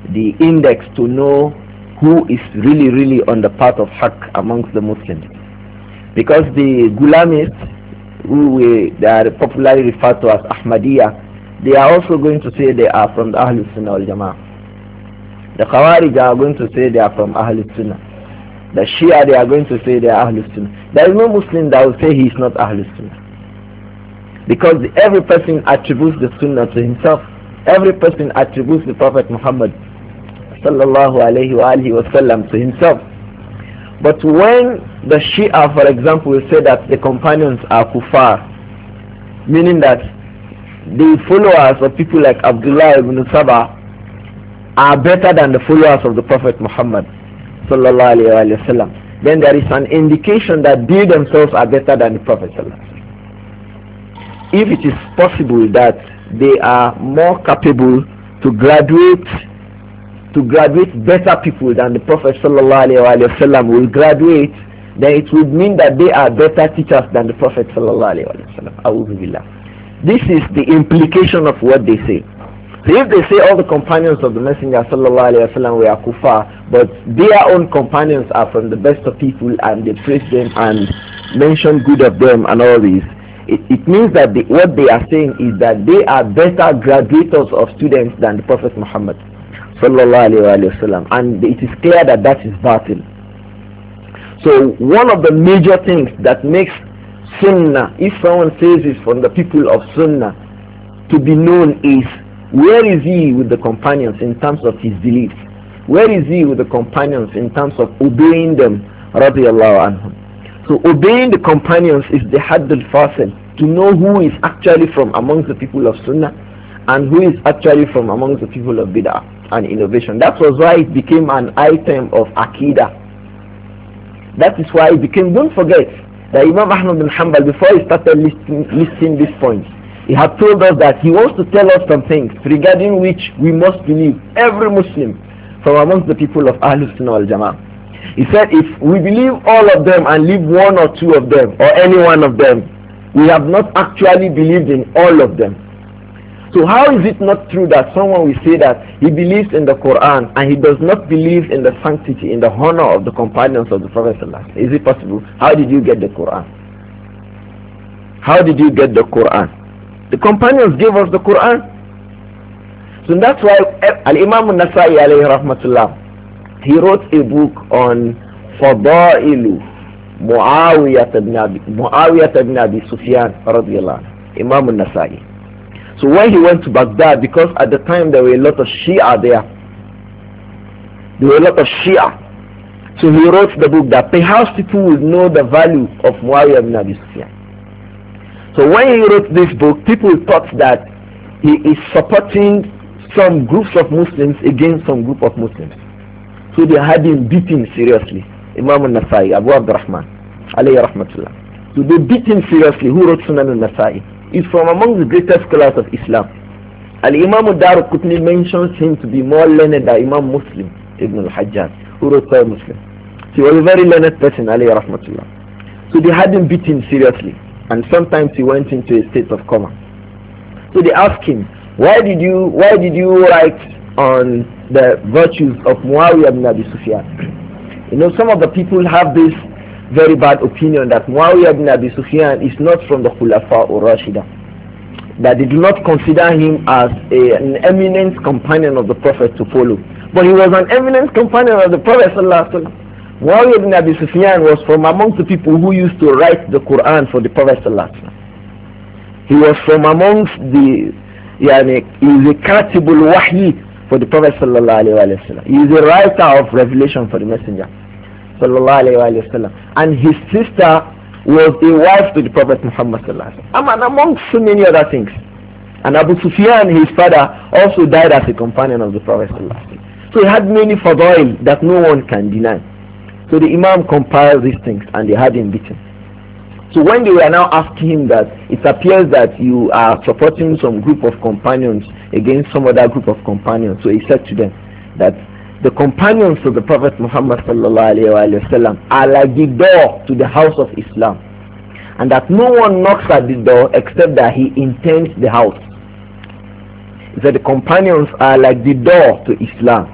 the index to know who is really on the path of haqq amongst the Muslims. Because the Gulamists, they are popularly referred to as Ahmadiyya, they are also going to say they are from the Ahlul Sunnah wal Jama'ah. The Khawarij are going to say they are from Ahlul Sunnah. The Shia, they are going to say they are Ahlul Sunnah. There is no Muslim that will say he is not Ahlul Sunnah. Because every person attributes the Sunnah to himself. Every person attributes the Prophet Muhammad sallallahu alayhi wa alihi wasallam to himself. But when the Shia, for example, will say that the companions are kuffar, meaning that the followers of people like Abdullah ibn Saba are better than the followers of the Prophet Muhammad sallallahu alayhi wa sallam, then there is an indication that they themselves are better than the Prophet sallallahu alayhi wa sallam. If it is possible that they are more capable to graduate better people than the Prophet sallallahu alayhi wa sallam will graduate, then it would mean that they are better teachers than the Prophet sallallahu alayhi wa sallam. A'udhu billah. This is the implication of what they say. So if they say all the companions of the Messenger sallallahu alayhi wa sallam were kuffar, but their own companions are from the best of people and they praise them and mention good of them and all this, it means that what they are saying is that they are better graduates of students than the Prophet Muhammad sallallahu alayhi wa sallam, and it is clear that that is batil. So one of the major things that makes Sunnah, if someone says it's from the people of Sunnah, to be known is where is he with the companions in terms of his beliefs? Where is he with the companions in terms of obeying them radiyallahu anhum? So obeying the companions is the hadd al-fasil, to know who is actually from amongst the people of Sunnah and who is actually from amongst the people of Bid'ah and innovation. That was why it became an item of Aqidah. That is why it became, don't forget, that Imam Ahmad bin Hanbal, before he started listing these points, he had told us that he wants to tell us some things regarding which we must believe, every Muslim from amongst the people of Ahlul Sunnah wal Jama'ah. He said if we believe all of them and leave one or two of them or any one of them, we have not actually believed in all of them. So how is it not true that someone will say that he believes in the Quran and he does not believe in the sanctity, in the honor of the companions of the Prophet ﷺ? Is it possible? How did you get the Quran? How did you get the Quran? The companions gave us the Quran. So that's why Al-Imam al-Nasai alayhi rahmatullah, he wrote a book on Fadailu Muawiyah ibn Abi Sufyan radiyallahu anhu, Imam al-Nasai. So when he went to Baghdad, because at the time there were a lot of Shia there. So he wrote the book that perhaps people will know the value of Muawiyah ibn Abi Sufyan. So when he wrote this book, people thought that he is supporting some groups of Muslims against some group of Muslims. So they had him beaten seriously. Imam al-Nasai, Abu Abdurrahman, alayhi rahmatullah. So they beat him seriously. Who wrote Sunan al-Nasai? Is from among the greatest scholars of Islam. Al-Imam al-Darqutni mentions him to be more learned than Imam Muslim ibn al-Hajjaj, who wrote Sahih Muslim. So he was a very learned person, alayhi rahmatullah. So they had him beaten seriously, and sometimes he went into a state of coma. So they asked him, why did you write on the virtues of Muawiyah ibn Abi Sufyan? You know, some of the people have this very bad opinion that Muawiyah ibn Abi Sufyan is not from the Khulafa or Rashida, that they do not consider him as an eminent companion of the Prophet to follow. But he was an eminent companion of the Prophet sallallahu alaihi wasallam. Muawiyah ibn Abi Sufyan was from amongst the people who used to write the Quran for the Prophet sallallahu alaihi wasallam. He was from amongst the he is a katibul wahyi for the Prophet sallallahu alaihi wasallam. He is a writer of revelation for the Messenger sallallahu alaihi wasallam, and his sister was a wife to the Prophet Muhammad sallallahu alaihi wasallam, and amongst so many other things. And Abu Sufyan, his father, also died as a companion of the Prophet sallallahu alaihi wasallam. So he had many fadail that no one can deny. So the Imam compiled these things and they had him beaten. So when they were now asking him that it appears that you are supporting some group of companions against some other group of companions, so he said to them that the companions of the Prophet Muhammad sallallahu alaihi wasallam are like the door to the house of Islam, and that no one knocks at the door except that he intends the house. He said the companions are like the door to Islam.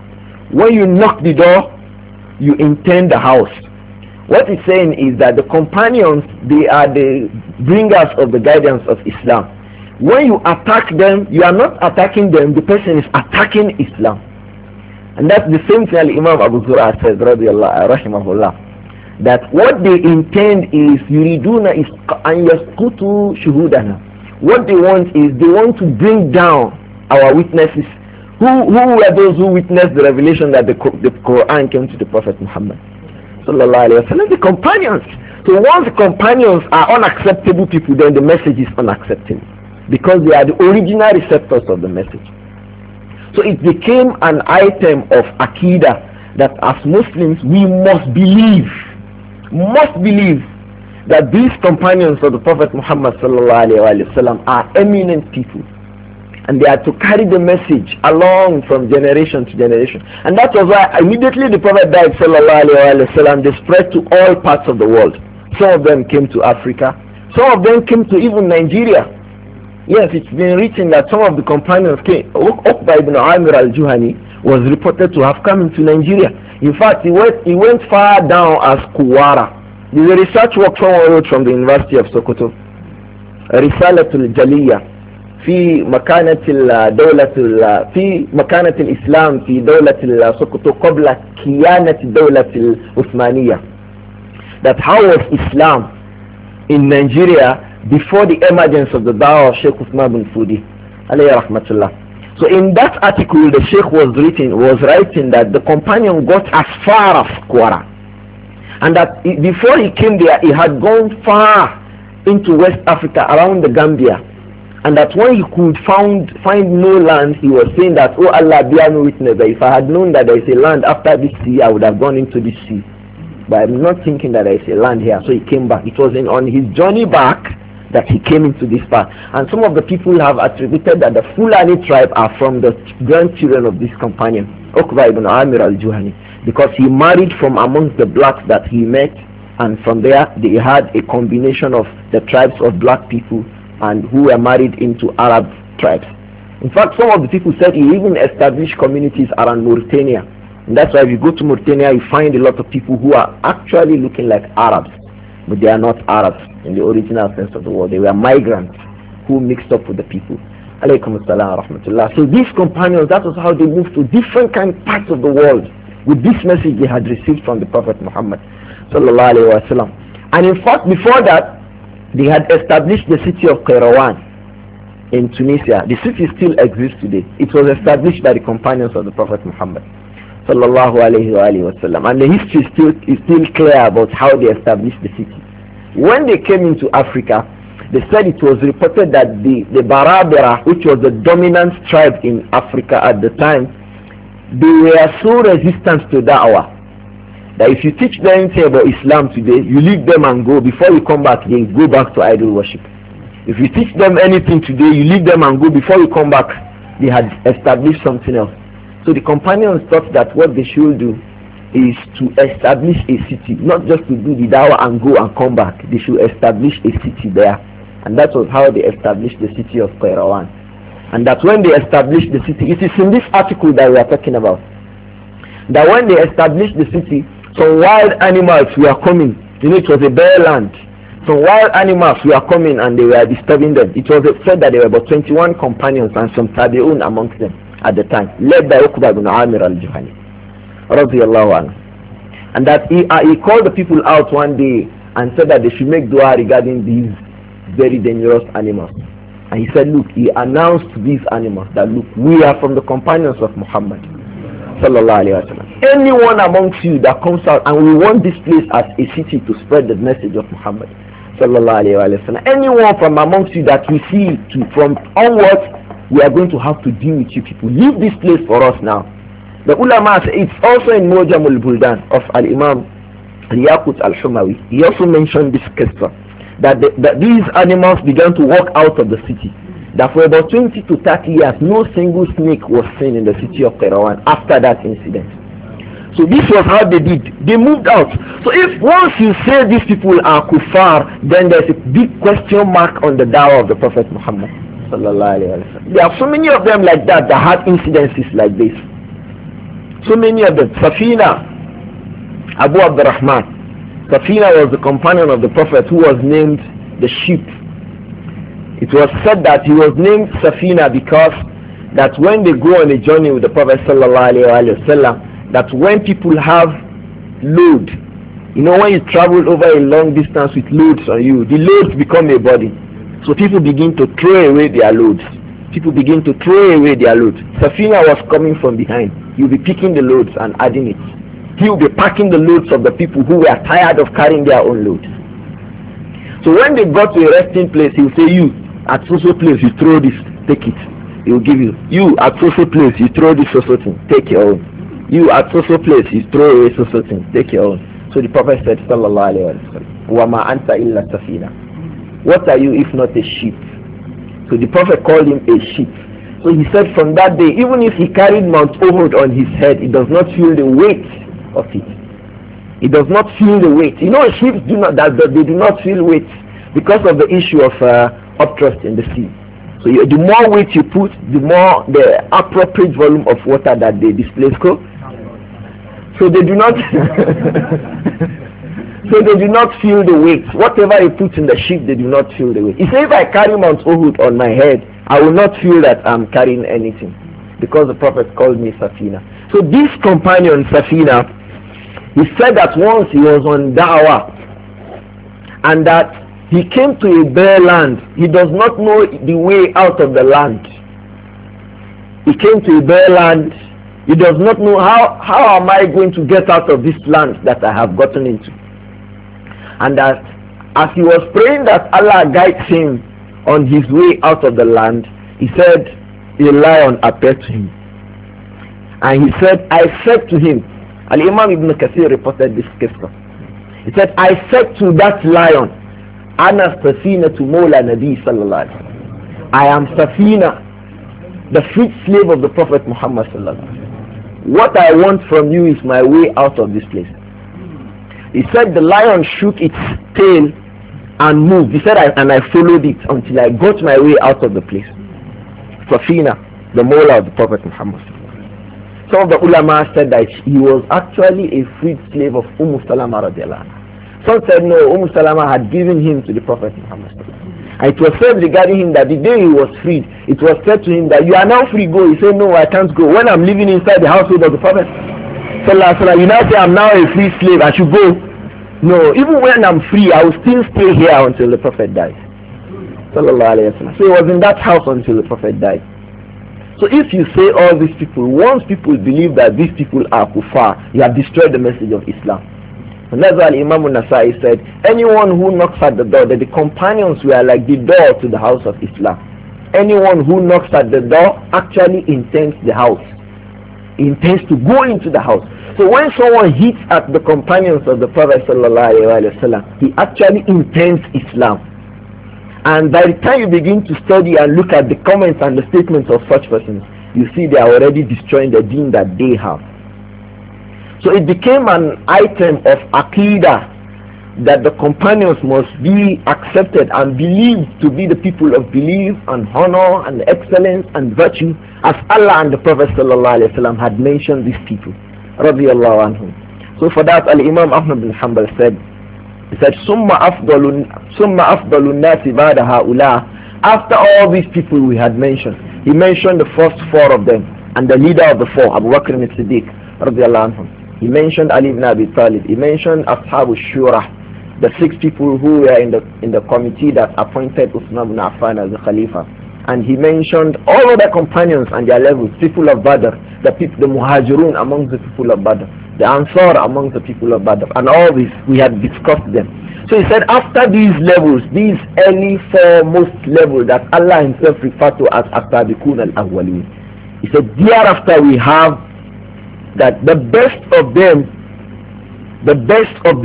When you knock the door, you intend the house. What it's saying is that the companions, they are the bringers of the guidance of Islam. When you attack them, you are not attacking them, the person is attacking Islam. And that's the same thing Imam Abu Zur'a says, rahimahullah, that what they intend is, yuriduna is an yasqutu shuhudana. What they want is, they want to bring down our witnesses. Who were those who witnessed the revelation that the Quran came to the Prophet Muhammad? Sallallahu alayhi wa sallam, the companions. So once the companions are unacceptable people, then the message is unacceptable, because they are the original receptors of the message. So it became an item of Aqidah that as Muslims we must believe that these companions of the Prophet Muhammad sallallahu alaihi wasallam are eminent people, and they are to carry the message along from generation to generation. And that was why immediately the Prophet died sallallahu alaihi wasallam, they spread to all parts of the world. Some of them came to Africa, some of them came to even Nigeria. Yes, it's been written that some of the companions came. Uqba ibn Amir al-Juhani was reported to have come into Nigeria. In fact, he went far down as Kuwara. There's a research work someone wrote from the University of Sokoto, Risalatul Jaliyah, في مكانة الدولة في مكانة الإسلام في دولة سقوط قبل كيانة الدولة العثمانية. That how was Islam in Nigeria before the emergence of the Dawah of Sheikh Uthman bin Fudi, alayhi rahmatullah. So in that article, the Sheikh was writing that the companion got as far as Kwara, and that before he came there, he had gone far into West Africa, around the Gambia, and that when he could find no land, he was saying that, oh Allah, bear me witness, that if I had known that there is a land after this sea, I would have gone into this sea. But I'm not thinking that there is a land here. So he came back. It was on his journey back that he came into this part. And some of the people have attributed that the Fulani tribe are from the grandchildren of this companion, Uqba ibn Amir al-Juhani, because he married from amongst the blacks that he met, and from there they had a combination of the tribes of black people and who were married into Arab tribes. In fact, some of the people said he even established communities around Mauritania. And that's why if you go to Mauritania, you find a lot of people who are actually looking like Arabs, but they are not Arabs in the original sense of the word. They were migrants who mixed up with the people. Alaykum assalam wa rahmatullah. So these companions, that was how they moved to different parts of the world with this message they had received from the Prophet Muhammad sallallahu alayhi wa sallam. And in fact, before that, they had established the city of Qayrawan in Tunisia. The city still exists today. It was established by the companions of the Prophet Muhammad sallallahu alayhi wa sallam. And the history is still clear about how they established the city. When they came into Africa, they said it was reported that the Barabara, which was the dominant tribe in Africa at the time, they were so resistant to da'wah that if you teach them anything about Islam today, you leave them and go. Before you come back, they go back to idol worship. If you teach them anything today, you leave them and go. Before you come back, they had established something else. So the companions thought that what they should do is to establish a city, not just to do the dawah and go and come back. They should establish a city there. And that was how they established the city of Qayrawan. And that when they established the city, it is in this article that we are talking about, that when they established the city, some wild animals were coming. You know, it was a bare land. Some wild animals were coming and they were disturbing them. It was said that there were about 21 companions and some tabi'un amongst them at the time, led by Uqba ibn Amir al-Juhani radiyallahu anhu. And that he called the people out one day and said that they should make dua regarding these very dangerous animals. And he said, look, he announced to these animals that, look, we are from the companions of Muhammad sallallahu alayhi wa sallam. Anyone amongst you that comes out, and we want this place as a city to spread the message of Muhammad sallallahu alayhi wa sallam. Anyone from amongst you that we see from onwards, we are going to have to deal with you people. Leave this place for us now. The ulama say, it's also in Mujamul Buldan of Al-Imam Al-Yaqut Al-Humawi. He also mentioned this qissa, that these animals began to walk out of the city. That for about 20 to 30 years, no single snake was seen in the city of Qayrawan after that incident. So this was how they did. They moved out. So if once you say these people are kuffar, then there's a big question mark on the dawah of the Prophet Muhammad sallallahu alaihi wasallam. There are so many of them like that had incidences like this. So many of them. Safina, Abu Abdurrahman. Safina was the companion of the Prophet who was named the sheep. It was said that he was named Safina because that when they go on a journey with the Prophet ﷺ, that when people have load, you know, when you travel over a long distance with loads on you, the loads become a body. So people begin to throw away their loads. People begin to throw away their loads. Safina was coming from behind. He'll be picking the loads and adding it. He'll be packing the loads of the people who were tired of carrying their own loads. So when they got to a resting place, he'll say, you, at so place, you throw this, take it. He'll give you. You, at so place, you throw this so thing, take your own. You, at so place, you throw away so thing, take your own. So the Prophet said, sallallahu alayhi wa sallam, وَمَا أَنْتَ إِلَّا سَفِينَةٌ. What are you if not a sheep? So the Prophet called him a sheep. So he said from that day, even if he carried Mount Uhud on his head, he does not feel the weight of it. He does not feel the weight. You know, sheep do not, that they do not feel weight because of the issue of upthrust in the sea. So the more weight you put, the more the appropriate volume of water that they displace. So they do not so they do not feel the weight. Whatever you put in the ship, they do not feel the weight. He said, if I carry Mount Uhud on my head, I will not feel that I'm carrying anything, because the Prophet called me Safina. So this companion Safina, he said that once he was on Da'wah and that he came to a bare land. He does not know the way out of the land. He came to a bare land. He does not know how am I going to get out of this land that I have gotten into. And that as he was praying that Allah guides him on his way out of the land, he said a lion appeared to him. And he said, I said to him, Al-Imam Ibn Kathir reported this case. He said, I said to that lion, Ana Safina to Mawla Nabi sallallahu alaihi wasallam. I am Safina, the freed slave of the Prophet Muhammad sallallahu alaihi wasallam. What I want from you is my way out of this place. He said the lion shook its tail and moved. He said, and I followed it until I got my way out of the place. Safina, the Mawla of the Prophet Muhammad. Some of the ulama said that he was actually a freed slave of Salama radiallahu anha. Some said no, Salama had given him to the Prophet Muhammad. And it was said regarding him that the day he was freed, it was said to him that you are now free, go. He said, no, I can't go. When I'm living inside the household of the Prophet, you now say I'm now a free slave, I should go. No, even when I'm free, I will still stay here until the Prophet dies. So he was in that house until the Prophet died. So if you say all these people, once people believe that these people are kuffar, you have destroyed the message of Islam. And that's why Imam al-Nasai said, anyone who knocks at the door, that the companions were like the door to the house of Islam. Anyone who knocks at the door actually intends the house. He intends to go into the house. So when someone hits at the companions of the Prophet sallallahu alaihi wasallam, he actually intends Islam. And by the time you begin to study and look at the comments and the statements of such persons, you see they are already destroying the deen that they have. So it became an item of Aqidah that the companions must be accepted and believed to be the people of belief and honor and excellence and virtue, as Allah and the Prophet ﷺ had mentioned these people. Radiyallahu anhum. So for that, Al-Imam Ahmad bin Hanbal said, he said, Summa afdalun nasi ba'da ha'ula. After all these people we had mentioned, he mentioned the first four of them, and the leader of the four, Abu Bakr as-Siddiq, radiyallahu anhum. He mentioned Ali ibn Abi Talib. He mentioned Ashab al-Shura, the 6 people who were in the committee that appointed Uthman ibn Affan as the Khalifa. And he mentioned all other companions and their levels, people of Badr, the Muhajirun among the people of Badr, the Ansar among the people of Badr, and all this, we had discussed them. So he said, after these levels, these early foremost levels that Allah himself referred to as As-Sabiqun al-Awwalin, he said, thereafter we have that the best of them, the best of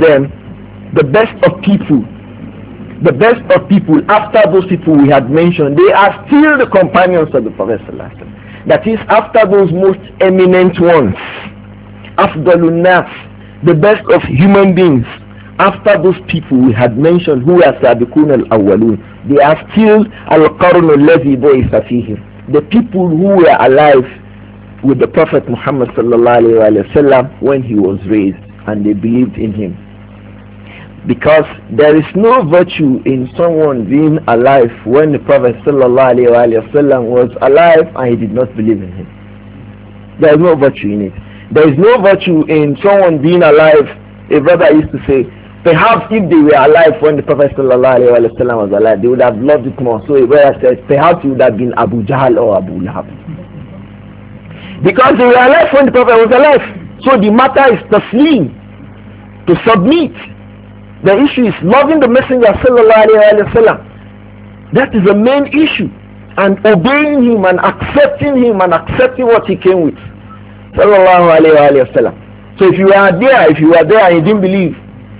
people, after those people we had mentioned, they are still the companions of the Prophet ﷺ. That is, after those most eminent ones, Afdalun Nas, the best of human beings, after those people we had mentioned who are Sabiqun al-Awwalun, they are still Al-Qarn al-Ladhi Bu'itha Fihim, the people who were alive with the Prophet Muhammad sallallahu alaihi wasallam when he was raised, and they believed in him. Because there is no virtue in someone being alive when the Prophet sallallahu alaihi wasallam was alive and he did not believe in him. There is no virtue in it. There is no virtue in someone being alive. A brother used to say, perhaps if they were alive when the Prophet sallallahu alaihi wasallam was alive, they would have loved it more. So a brother said, perhaps he would have been Abu Jahl or Abu Lahab. Because they were alive when the Prophet was alive. So the matter is taslim, to submit. The issue is loving the Messenger sallallahu alaihi wasallam. That is the main issue. And obeying him and accepting what he came with. Sallallahu alaihi wasallam. So if you were there and you didn't believe.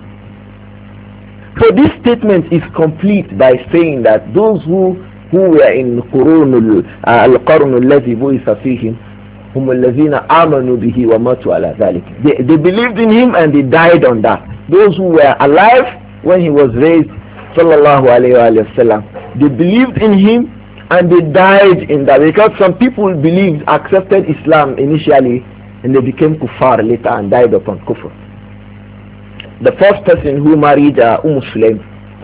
So this statement is complete by saying that those who were in al-qarn alladhi bu'itha fihim hum alladhina amanu bihi wa matu ala dhalik. They believed in him and they died on that. Those who were alive when he was raised, sallallahu alayhi wa sallam, they believed in him and they died in that. Because some people believed, accepted Islam initially, and they became kuffar later and died upon kufr. The first person who married Sulaym,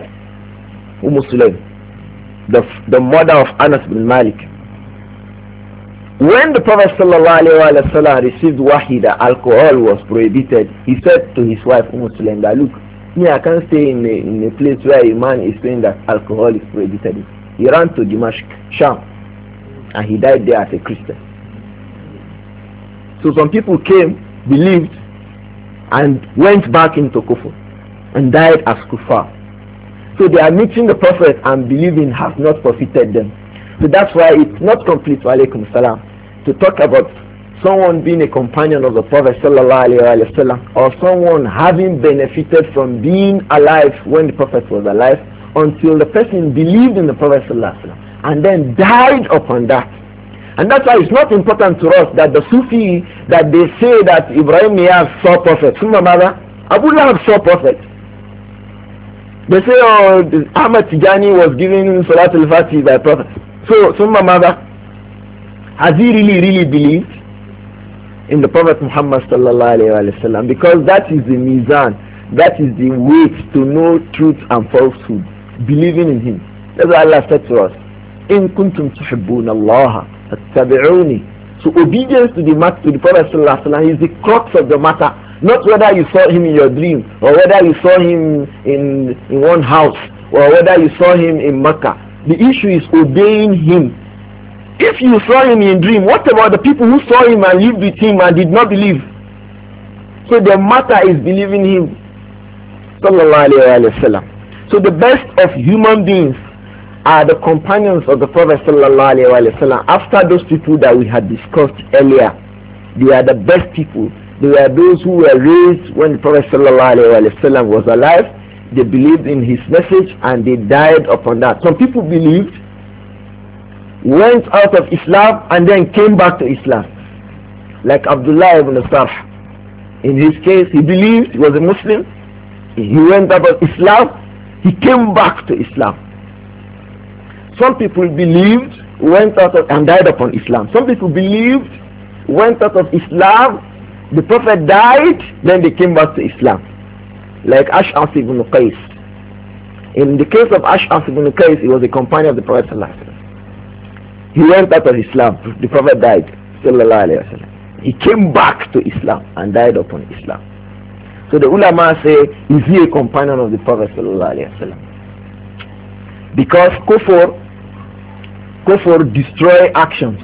the mother of Anas bin Malik. When the Prophet ﷺ received wahi that alcohol was prohibited, he said to his wife Sulaym that, look, me, I can't stay in a place where a man is saying that alcohol is prohibited. He ran to Damascus, Sham, and he died there as a Christian. So some people came, believed, and went back into kufr and died as kuffar. So they are meeting the Prophet and believing has not profited them. So that's why it's not complete, wa alaikum salam, to talk about someone being a companion of the Prophet sallallahu alaihi wasallam, or someone having benefited from being alive when the Prophet was alive, until the person believed in the Prophet sallallahu alaihi wasallam and then died upon that. And that's why it's not important to us that the Sufi, that they say that Ibrahim Niyaz saw Prophet. Summa mother, Abu Lahab saw Prophet. They say, oh, Ahmad Tijani was given Salat al-Fatih by Prophet. So, Summa mother, has he really believed in the Prophet Muhammad sallallahu alayhi wa sallam? Because that is the mizan, that is the weight to know truth and falsehood, believing in him. That's what Allah said to us, in kuntum tuhibbuna Allah attabi'uni. So obedience to the Prophet sallallahu alaihi wasallam is the crux of the matter, not whether you saw him in your dream, or whether you saw him in one house, or whether you saw him in Mecca. The issue is obeying him. If you saw him in dream, what about the people who saw him and lived with him and did not believe? So the matter is believing him, sallallahu alaihi wasallam. So the best of human beings are the companions of the Prophet sallallahu alaihi wasallam. After those people that we had discussed earlier, they are the best people. They are those who were raised when the Prophet sallallahu alaihi wasallam was alive. They believed in his message and they died upon that. Some people believed, went out of Islam and then came back to Islam, like Abdullah ibn Sarh. In his case, he believed, he was a Muslim, he went out of Islam, he came back to Islam. Some people believed, went out of, and died upon Islam. Some people believed, went out of Islam, the Prophet died, then they came back to Islam. Like Ash'ath ibn Qais. In the case of Ash'ath ibn Qais, he was a companion of the Prophet sallallahu alaihi wasallam. He went out of Islam, the Prophet died, sallallahu alaihi wasallam. He came back to Islam and died upon Islam. So the ulama say, is he a companion of the Prophet sallallahu alaihi wasallam? Because kufr destroy actions.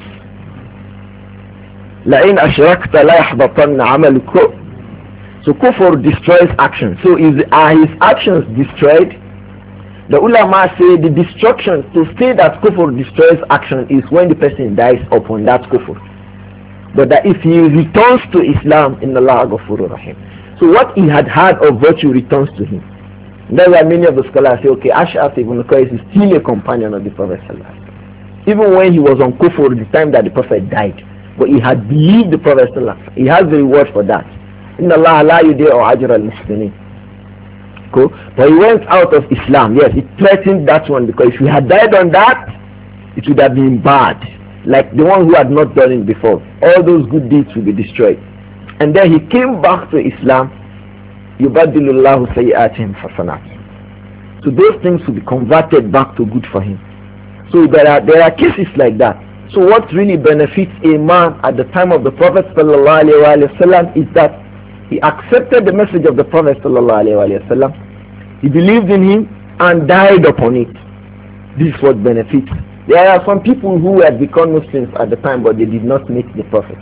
لَإِنْ أَشْرَكْتَ لَا يَحْبَطَنَّ عَمَلُكُ. So kufr destroys actions. So are his actions destroyed? The ulama say the destruction, to say that kufr destroys action, is when the person dies upon that kufr. But that if he returns to Islam, inna Allah ghafurur rahim. So what he had of virtue returns to him. That's why many of the scholars say, okay, Ash'ath ibn Qais is still a companion of the Prophet sallallahu alaihi wasallam, even when he was on kufr the time that the Prophet died. But he had believed the Prophet sallallahu alaihi wasallam. He has the reward for that. Inna Allah la yudi'u ajra al-muhsinin. Cool. But he went out of Islam. Yes, he threatened that one, because if he had died on that, it would have been bad. like the one who had not done it before. All those good deeds will be destroyed. And then he came back to Islam. يُبَدِّلُ اللَّهُ سَيِّئَاتِهِمْ حَسَنَاتٍ. So those things will be converted back to good for him. So there are cases like that. So what really benefits a man at the time of the Prophet ﷺ is that he accepted the message of the Prophet ﷺ. He believed in him and died upon it. This is what benefits. There are some people who had become Muslims at the time, but they did not meet the Prophet.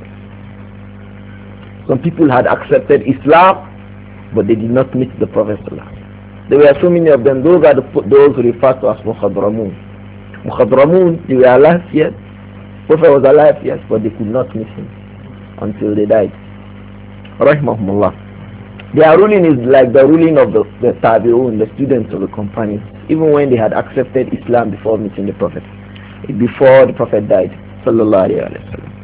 Some people had accepted Islam, but they did not meet the Prophet. There were so many of them. Those are those referred to as Mukhadramun. Mukhadramun, they were alive, yes. Prophet was alive, yes, but they could not meet him until they died. Rahimahumullah. Their ruling is like the ruling of the Tabi'un, the students of the companions, even when they had accepted Islam before meeting the Prophet, before the Prophet died. Sallallahu alayhi wa sallam.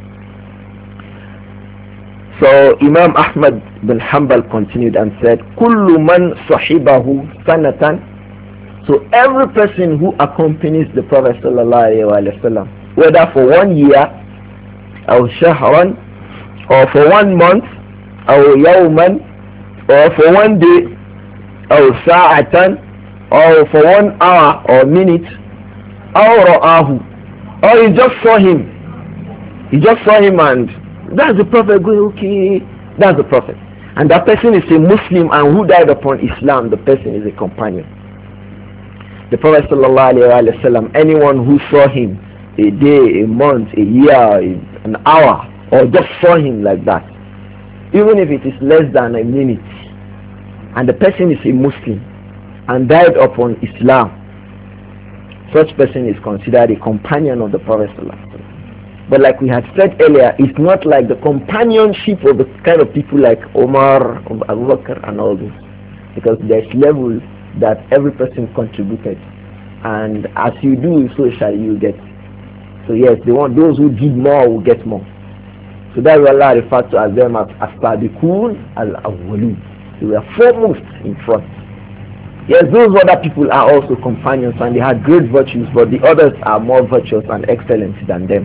So Imam Ahmad bin Hanbal continued and said, Kullu man sahibahu sanatan. So every person who accompanies the Prophet sallallahu alayhi wa sallam, whether for 1 year, or shahran, or for 1 month, or yawman, or for 1 day, or sa'atan, or for 1 hour or minute, or ra'ahu, or he just saw him. He just saw him and that's the Prophet going, okay, that's the Prophet. And that person is a Muslim and who died upon Islam, the person is a companion. The Prophet sallallahu alayhi wa sallam, anyone who saw him a day, a month, a year, an hour, or just saw him like that, even if it is less than a minute, and the person is a Muslim and died upon Islam, such person is considered a companion of the Prophet sallallahu alayhi wa sallam. But like we had said earlier, it's not like the companionship of the kind of people like Omar, Abu Bakr and all this, because there's levels that every person contributed, and as you do, so shall you get. So yes, they want those who did more will get more. So that's what Allah referred to as them as As-Sabiqun al-Awwalun. They were foremost in front. Yes, those other people are also companions and they had great virtues, but the others are more virtuous and excellent than them.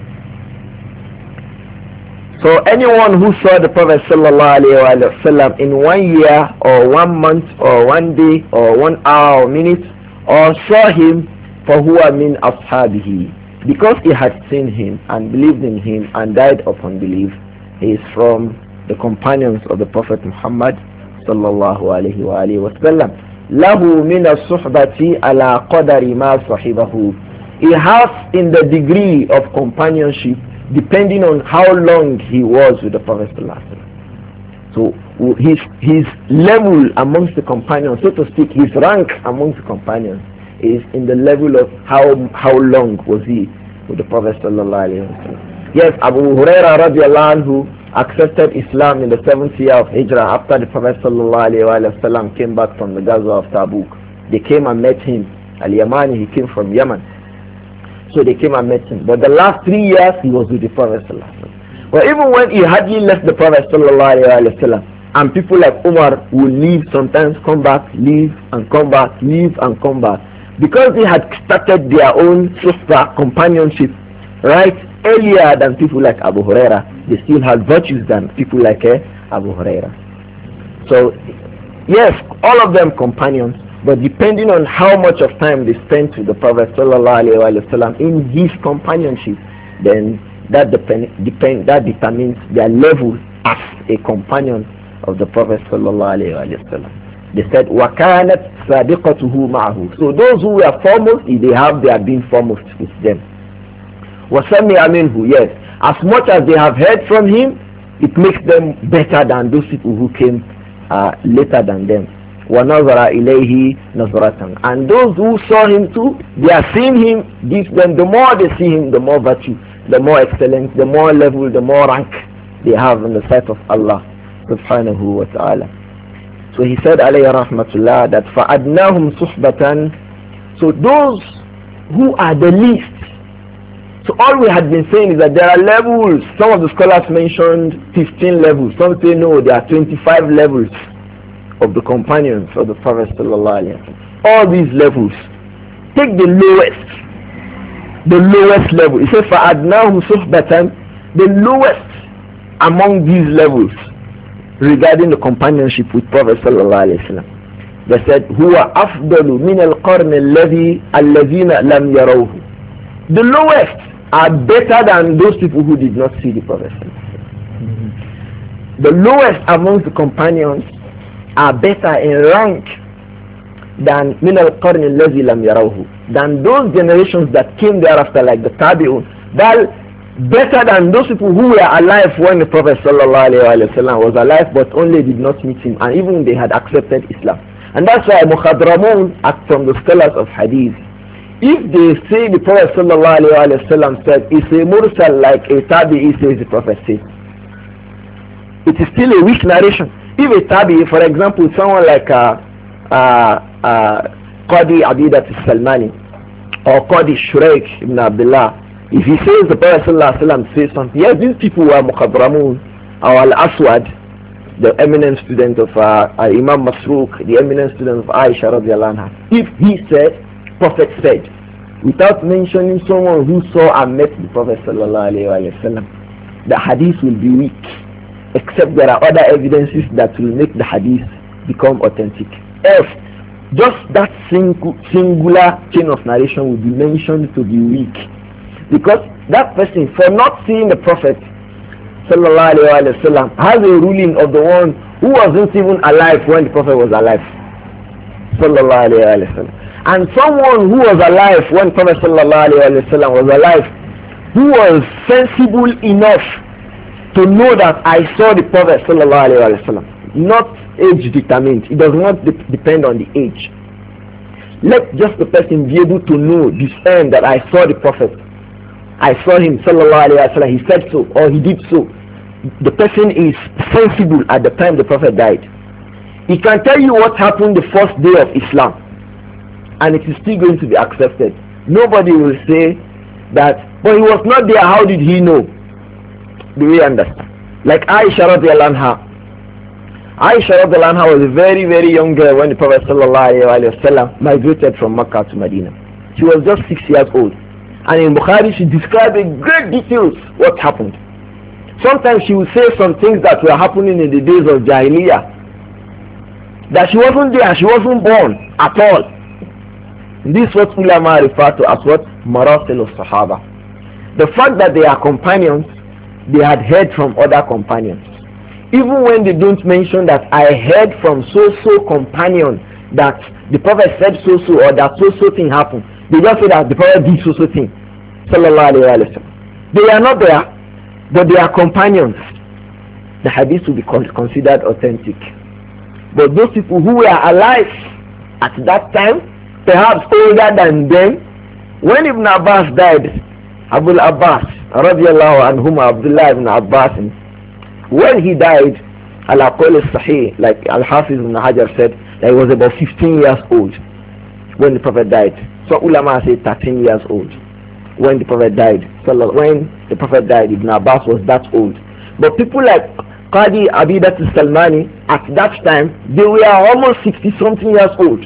So anyone who saw the Prophet sallallahu alaihi wasallam in 1 year or 1 month or 1 day or 1 hour or minute, or saw him, فَهُوَ مِنْ أَصْحَابِهِ, because he had seen him and believed in him and died upon belief, he is from the companions of the Prophet Muhammad sallallahu alaihi wasallam. لَهُ مِنَ الصُّحْبَةِ عَلَى قَدَرِ مَا صَحِبَهُ. He has in the degree of companionship depending on how long he was with the Prophet ﷺ. So his level amongst the companions, so to speak, his rank amongst the companions is in the level of how long was he with the Prophet ﷺ. Yes, Abu Huraira radiallahu anhu accepted Islam in the 7th year of Hijrah after the Prophet ﷺ came back from the Ghazwa of Tabuk. They came and met him. Al-Yamani, he came from Yemen. So they came and met him. But the last 3 years he was with the Prophet ﷺ. But even when he hardly left the Prophet ﷺ, and people like Umar would leave sometimes, come back, leave and come back, leave and come back, because they had started their own suhbah, companionship, right, earlier than people like Abu Huraira, they still had virtues than people like Abu Huraira. So yes, all of them companions, but depending on how much of time they spent with the Prophet ﷺ in his companionship, then that determines their level as a companion of the Prophet ﷺ. They said, وَكَانَتْ سَابِقَتُهُ مَعَهُ. So those who were foremost, they have their being foremost with them. وَسَمِعَ مِنْهُ. Yes, as much as they have heard from him, it makes them better than those people who came later than them. وَنَظَرَ إِلَيْهِ نَظْرَةً. And those who saw him too, they are seeing him, gives them, the more they see him, the more virtue, the more excellence, the more level, the more rank they have in the sight of Allah subhanahu wa ta'ala. So he said alayhi rahmatullah that فَأَدْنَاهُمْ صُحْبَةً. So those who are the least, so all we had been saying is that there are levels. Some of the scholars mentioned 15 levels, some say no, there are 25 levels of the companions of the Prophet sallallahu alaihi wasallam. All these levels, take the lowest. the lowest level. He said, فَأَدْنَاهُمْ صُحْبَةً, the lowest among these levels regarding the companionship with Prophet sallallahu alaihi wasallam. They said, هُوَ أَفْضَلُ مِنَ الْقَرْنِ الَّذِينَ لَمْ يَرَوْهُ. The lowest are better than those people who did not see the Prophet. The lowest among the companions are better in rank than مِنَ الْقَرْنِ الَّذِي لَمْ يَرَوْهُ, than those generations that came thereafter, like the Tabi'un. That better than those people who were alive when the Prophet sallallahu alaihi wasallam was alive, but only did not meet him, and even they had accepted Islam. And that's why Mukhadramun, from the scholars of Hadith, if they say the Prophet sallallahu alaihi wasallam said, it's a mursal like a Tabi'i says the Prophet says, it is still a weak narration. If a Tabi'i, for example, someone like Qadi Abidat al-Salmani or Qadi Shuraik ibn Abdullah, if he says the Prophet sallallahu alaihi wasallam says something, yes, these people were Mukhadramun or Al-Aswad, the eminent student of Imam Masruq, the eminent student of Aisha radiallahu anha. If he said, Prophet said, without mentioning someone who saw and met the Prophet sallallahu alaihi wasallam, the hadith will be weak, except there are other evidences that will make the hadith become authentic. If just that singular chain of narration will be mentioned to be weak, because that person, for not seeing the Prophet sallallahu alaihi wasallam, has a ruling of the one who wasn't even alive when the Prophet was alive sallallahu alaihi wasallam. And someone who was alive when Prophet sallallahu alaihi wasallam was alive, who was sensible enough to know that I saw the Prophet sallallahu alaihi wasallam, not age determined. It does not depend on the age. Let just the person be able to know, discern that I saw the Prophet, I saw him sallallahu alaihi wasallam, he said so or he did so. The person is sensible at the time the Prophet died. He can tell you what happened the first day of Islam, and it is still going to be accepted. Nobody will say that, but he was not there, how did he know? Do we understand? Like Aisha radiallahu anha. Aisha radiallahu anha was a very, very young girl when the Prophet sallallahu alaihi wasallam migrated from Mecca to Medina. She was just 6 years old. And in Bukhari she described in great details what happened. Sometimes she would say some things that were happening in the days of Jahiliyyah, that she wasn't there, she wasn't born at all. This is what ulama refer to as what? Marasil al-Sahaba. The fact that they are companions, they had heard from other companions. Even when they don't mention that I heard from so-so companion that the Prophet said so-so or that so-so thing happened, they just say that the Prophet did so-so thing. Sallallahu alayhi wa sallam. They are not there, but they are companions. The hadith will be considered authentic. But those people who were alive at that time, perhaps older than them, when Ibn Abbas died, Abu Abbas radiallahu anhuma, Abdullah ibn Abbas, when he died, ala qawl sahih, like Al-Hafiz ibn Hajar said, that he was about 15 years old when the Prophet died. So ulama say 13 years old when the Prophet died. So when the Prophet died, Ibn Abbas was that old. But people like Qadi Abidat al-Salmani, at that time, they were almost 60 something years old.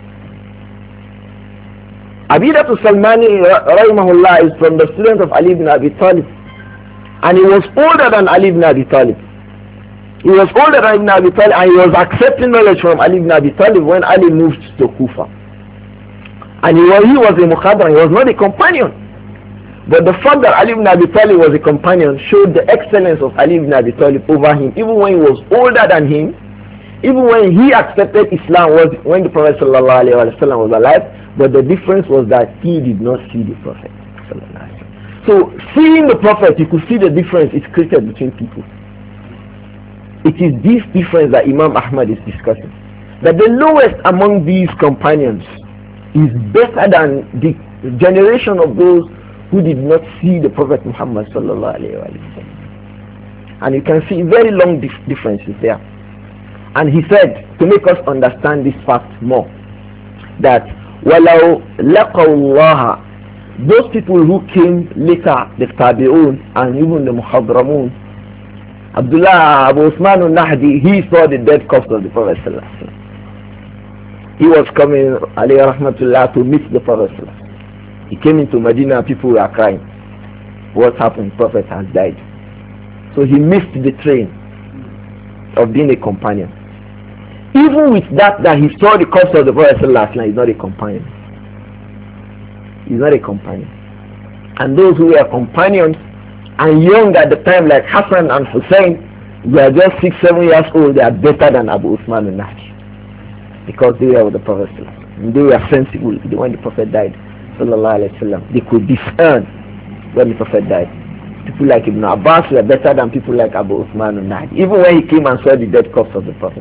Abidat al-Salmani rahimahullah is from the student of Ali ibn Abi Talib, and he was older than Ali ibn Abi Talib. He was older than Ibn Abi Talib, and he was accepting knowledge from Ali ibn Abi Talib when Ali moved to Kufa. And he was a mukhadram, he was not a companion. But the fact that Ali ibn Abi Talib was a companion showed the excellence of Ali ibn Abi Talib over him, even when he was older than him, even when he accepted Islam, was when the Prophet sallallahu alaihi wasallam was alive. But the difference was that he did not see the Prophet. So seeing the Prophet, you could see the difference is created between people. It is this difference that Imam Ahmad is discussing. That the lowest among these companions is better than the generation of those who did not see the Prophet Muhammad sallallahu alaihi wasallam. And you can see very long differences there. And he said, to make us understand this fact more, that walau laqaw, those people who came later, the Tabi'un and even the Muhadramun, Abdullah Abu Usman al-Nahdi, he saw the dead corpse of the Prophet sallallahu alaihi wasallam. He was coming, alayhi rahmatullah, to meet the Prophet sallallahu alaihi wasallam. He came into Medina, people were crying. What happened? Prophet has died. So he missed the train of being a companion. Even with that he saw the corpse of the Prophet last night, he's not a companion. He's not a companion. And those who were companions and young at the time, like Hassan and Hussein, they are just 6-7 years old, they are better than Abu Uthman al-Nahdi, because they were with the Prophet. And they were sensible when the Prophet died. They could discern when the Prophet died. People like Ibn Abbas were better than people like Abu Uthman al-Nahdi, even when he came and saw the dead corpse of the Prophet.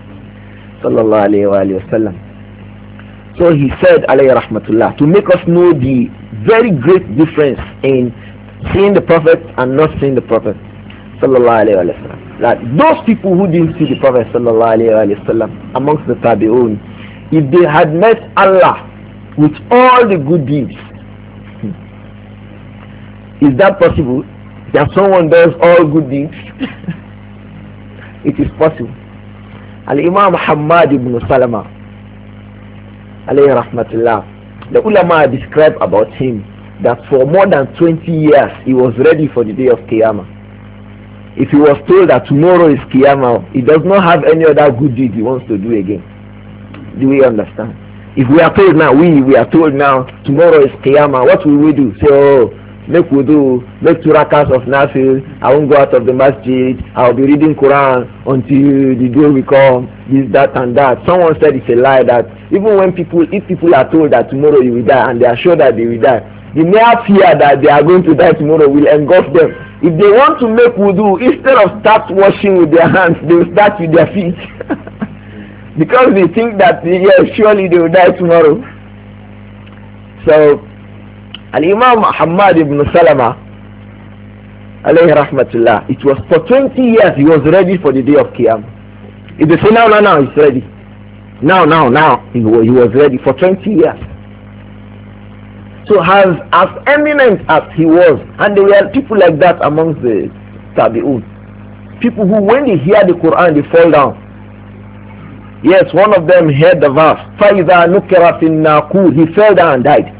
So he said, alayhi rahmatullah, to make us know the very great difference in seeing the Prophet and not seeing the Prophet, sallallahu alayhi wa sallam, that those people who didn't see the Prophet, sallallahu alayhi wa sallam, amongst the tabi'un, if they had met Allah with all the good deeds, is that possible? That someone does all good deeds? It is possible. Al-Imam Muhammad ibn Salama, alayhi rahmatullah, the ulama describe about him that for more than 20 years he was ready for the day of Qiyamah. If he was told that tomorrow is Qiyamah, he does not have any other good deed he wants to do again. Do we understand? If we are told now, we are told now tomorrow is Qiyamah, what will we do? Say, oh, make 2 rakas of nafil, I won't go out of the masjid, I'll be reading Quran until the day will come, this, that and that. Someone said it's a lie that even when if people are told that tomorrow you will die and they are sure that they will die, the mere fear that they are going to die tomorrow will engulf them. If they want to make wudu, instead of start washing with their hands, they will start with their feet. Because they think that, yes, surely they will die tomorrow. So Al-Imam Muhammad ibn Salama, alayhi rahmatullah, it was for 20 years he was ready for the day of Qiyamah. If they say now, he's ready. Now, he was ready for 20 years. So as eminent as he was, and there were people like that amongst the Tabi'un, people who when they hear the Quran they fall down. Yes, one of them heard the verse, فَإِذَا نُكِرَ فِي النَّاقُورِ, he fell down and died.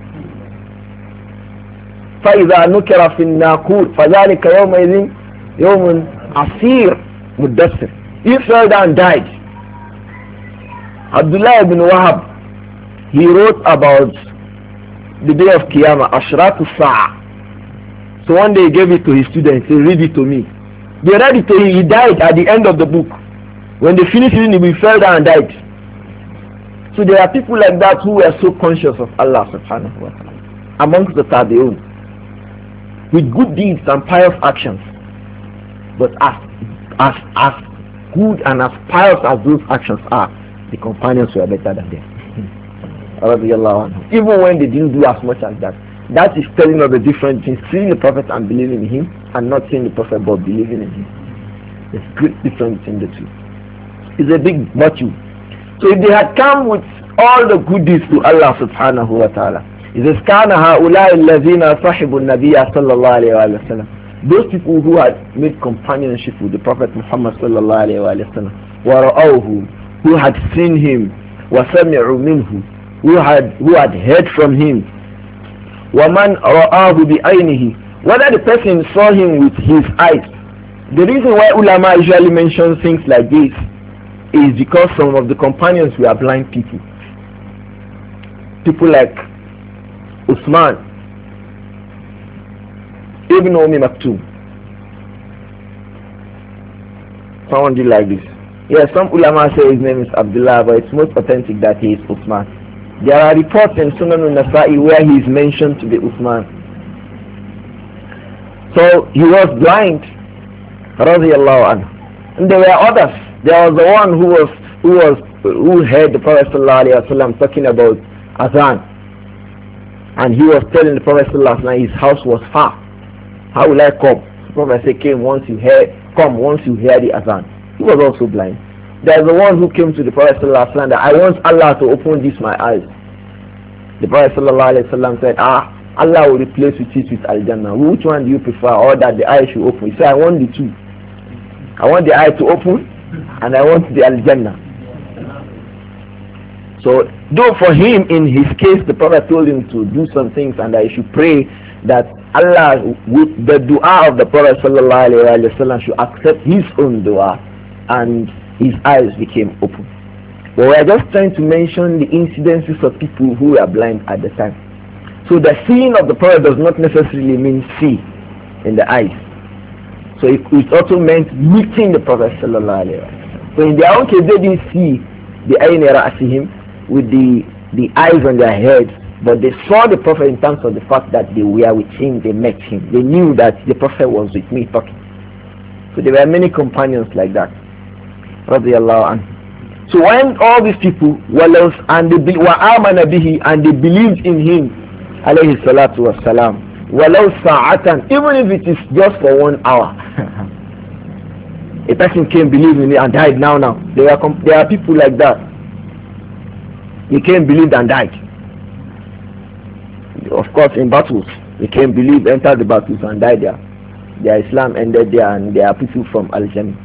فَإِذَا نُكِرَ فِي النَّاقُورِ فَذَلِكَ يَوْمَئِذٍ يَوْمٌ عَسِيرٌ مُدَّثِّرٌ. He fell down and died. Abdullah ibn Wahab, he wrote about the day of Qiyamah, Ashratu Sa'a. So one day he gave it to his students, he read it to me. They read it to him, he died at the end of the book. When they finished reading, he fell down and died. So there are people like that who were so conscious of Allah subhanahu wa ta'ala amongst the Tabi'un, with good deeds and pious actions. But as good and as pious as those actions are, the companions were better than them. Even when they didn't do as much as that. That is telling us the difference between seeing the Prophet and believing in him, and not seeing the Prophet but believing in him. There's a great difference between the two. It's a big virtue. So if they had come with all the goodies to Allah subhanahu wa ta'ala, it says, كَانَ هَؤُلَاءِ الَّذِينَ صَحِبُوا النَّبِيَّ صَلَّى اللَّهُ عَلَيْهِ وَسَلَّمَ, those people who had made companionship with the Prophet Muhammad sallallahu alayhi wa sallam, وَرَأَوْهُ, who had seen him, وَسَمِعُوا مِنْهُ, who had heard from him, وَمَنْ رَآهُ بِعَيْنِهِ, whether the person saw him with his eyes. The reason why ulama usually mention things like this is because some of the companions were blind people. People like Uthman Ibn Maktoum. Someone did like this. Yes, some ulama say his name is Abdullah, but it's most authentic that he is Uthman. There are reports in Sunan al-Nasa'i where he is mentioned to be Uthman. So he was blind, radiyallahu anhu. And there were others. There was the one who heard the Prophet sallallahu alaihi wasallam talking about Azan, and he was telling the Prophet sallallahu alaihi wasallam his house was far. How will I come? The Prophet said, come once you hear the Azan. He was also blind. There's the one who came to the Prophet sallallahu alaihi wasallam that I want Allah to open my eyes. The Prophet sallallahu alaihi wasallam said, Allah will replace it with Al-Jannah. Which one do you prefer, or that the eye should open? He said, I want the two. I want the eye to open, and I want the Al-Jannah. So Though for him, in his case, the Prophet told him to do some things and that he should pray that Allah, with the dua of the Prophet ﷺ, should accept his own dua, and his eyes became open. But we are just trying to mention the incidences of people who were blind at the time. So the seeing of the Prophet does not necessarily mean see in the eyes. So it also meant meeting the Prophet ﷺ. So in their own case, they didn't see the ayni ra'sihim with the eyes on their heads, but they saw the Prophet in terms of the fact that they were with him, they met him. They knew that the Prophet was with me talking. So there were many companions like that. Radiallahu anhu. So when all these people were lost and they وَآمَنَ بِهِ and they believed in him, alayhi salatu wassalam, walau sa'atan, even if it is just for 1 hour. A person came, believed in it and died now. There are people like that. He came, believed and died. Of course, in battles, they came, believed, entered the battles and died there. Their Islam ended there, and there are people from Al-Jannah.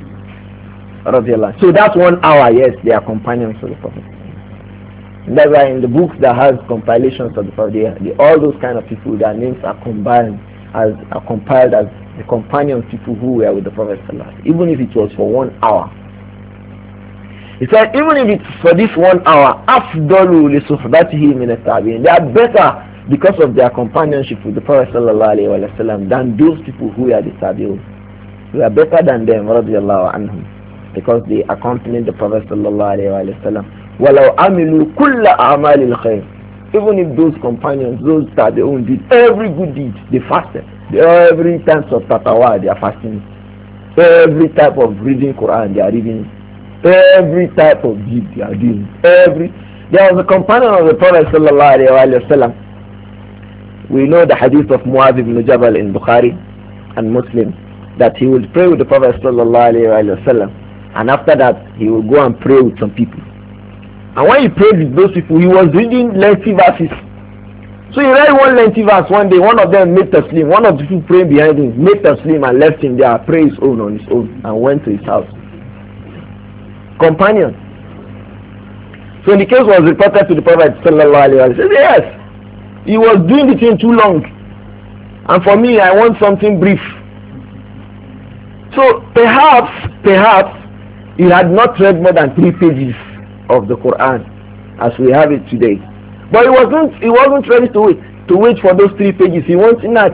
So that's 1 hour, yes, they are companions of the Prophet. And that's why in the books that has compilations of the Prophet, all those kind of people, their names are compiled as the companion people who were with the Prophet, even if it was for 1 hour. He said, even if it's for this 1 hour, أفضل لصحبته من التابعين, they are better because of their companionship with the Prophet than those people who are the tabi'un. We are better than them, radiallahu anhum, because they accompanied the Prophet ﷺ. وَلَوْ عَمِلُوا كُلَّ أَعْمَالِ الْخَيْرِ, even if those companions, those tabi'un, did every good deed, they fasted. Every type of tatawa, they are fasting. Every type of reading Quran, they are reading. Every type of deed they are doing. There was a companion of the Prophet ﷺ. We know the hadith of Mu'adh ibn Jabal in Bukhari and Muslim, that he would pray with the Prophet ﷺ, and after that he would go and pray with some people. And when he prayed with those people, he was reading lengthy verses. So he read one lengthy verse one day. One of them made taslim. One of the people praying behind him made taslim and left him there, prayed his own on his own, and went to his house. Companion. So the case was reported to the Prophet ﷺ. He said, yes, he was doing the thing too long, and for me, I want something brief. So perhaps he had not read more than 3 pages of the Quran as we have it today. But he wasn't ready to wait for those 3 pages. He wants let's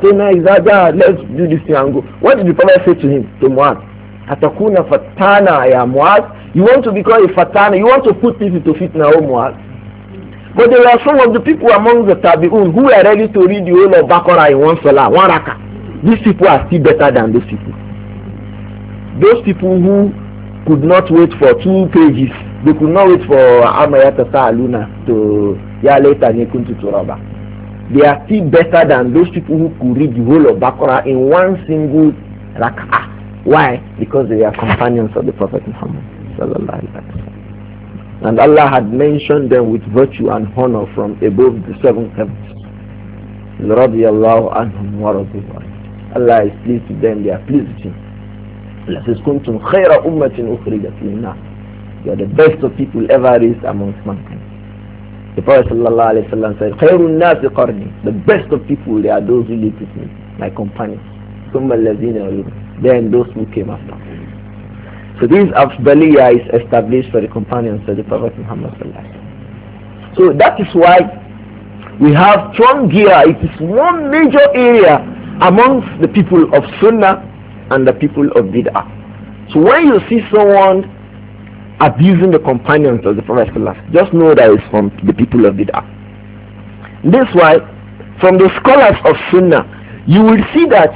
do this thing and go. What did the Prophet say to him, to Mu'adh? Atakuna fatana ya Mu'adh. You want to become a fatana, you want to put people to fitna, O Mu'adh. But there are some of the people among the tabi'un who are ready to read the whole of Baqarah in 1 salah, 1 rakah. These people are still better than those people. Those people who could not wait for 2 pages, they could not wait for Amayata Sa'aluna to Yaleta Nekuntu Turaba. They are still better than those people who could read the whole of Baqarah in 1 single rak'ah. Why? Because they are companions of the Prophet Muhammad sallallahu alaihi wasallam. And Allah had mentioned them with virtue and honor from above the 7 heavens. Radiyallahu anhum wa radiallahu anhum. Allah is pleased with them, they are pleased with him. Allah says, Kuntum khayra ummatin ukhrijat lin-nas. You are the best of people ever raised amongst mankind. The Prophet sallallahu alaihi wasallam said, Khayrun nasi qarni. The best of people, they are those who live with me, my companions. Thumma allazina yalun. Then those who came after. So this afdaliyah is established for the companions of the Prophet Muhammad sallallahu alaihi wasallam. So that is why we have strong gear. It is one major area amongst the people of Sunnah and the people of Bid'ah. So when you see someone abusing the companions of the Prophet ﷺ, just know that it's from the people of Bid'ah. This is why from the scholars of Sunnah, you will see that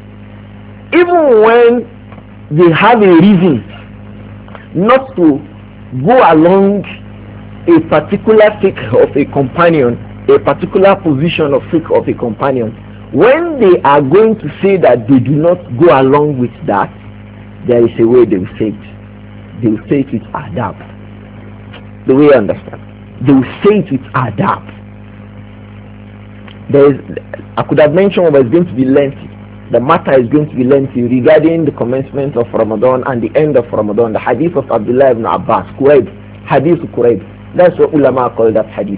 even when they have a reason not to go along a particular fiqh of a companion, a particular position of fiqh of a companion, when they are going to say that they do not go along with that, there is a way they will say it. They will say it with adab. The way you understand. They will say it with adab. I could have mentioned, but it's going to be lengthy. The matter is going to be lengthy regarding the commencement of Ramadan and the end of Ramadan. The hadith of Abdullah ibn Abbas, Qurayb, hadith Qurayb. That's what ulama call that hadith.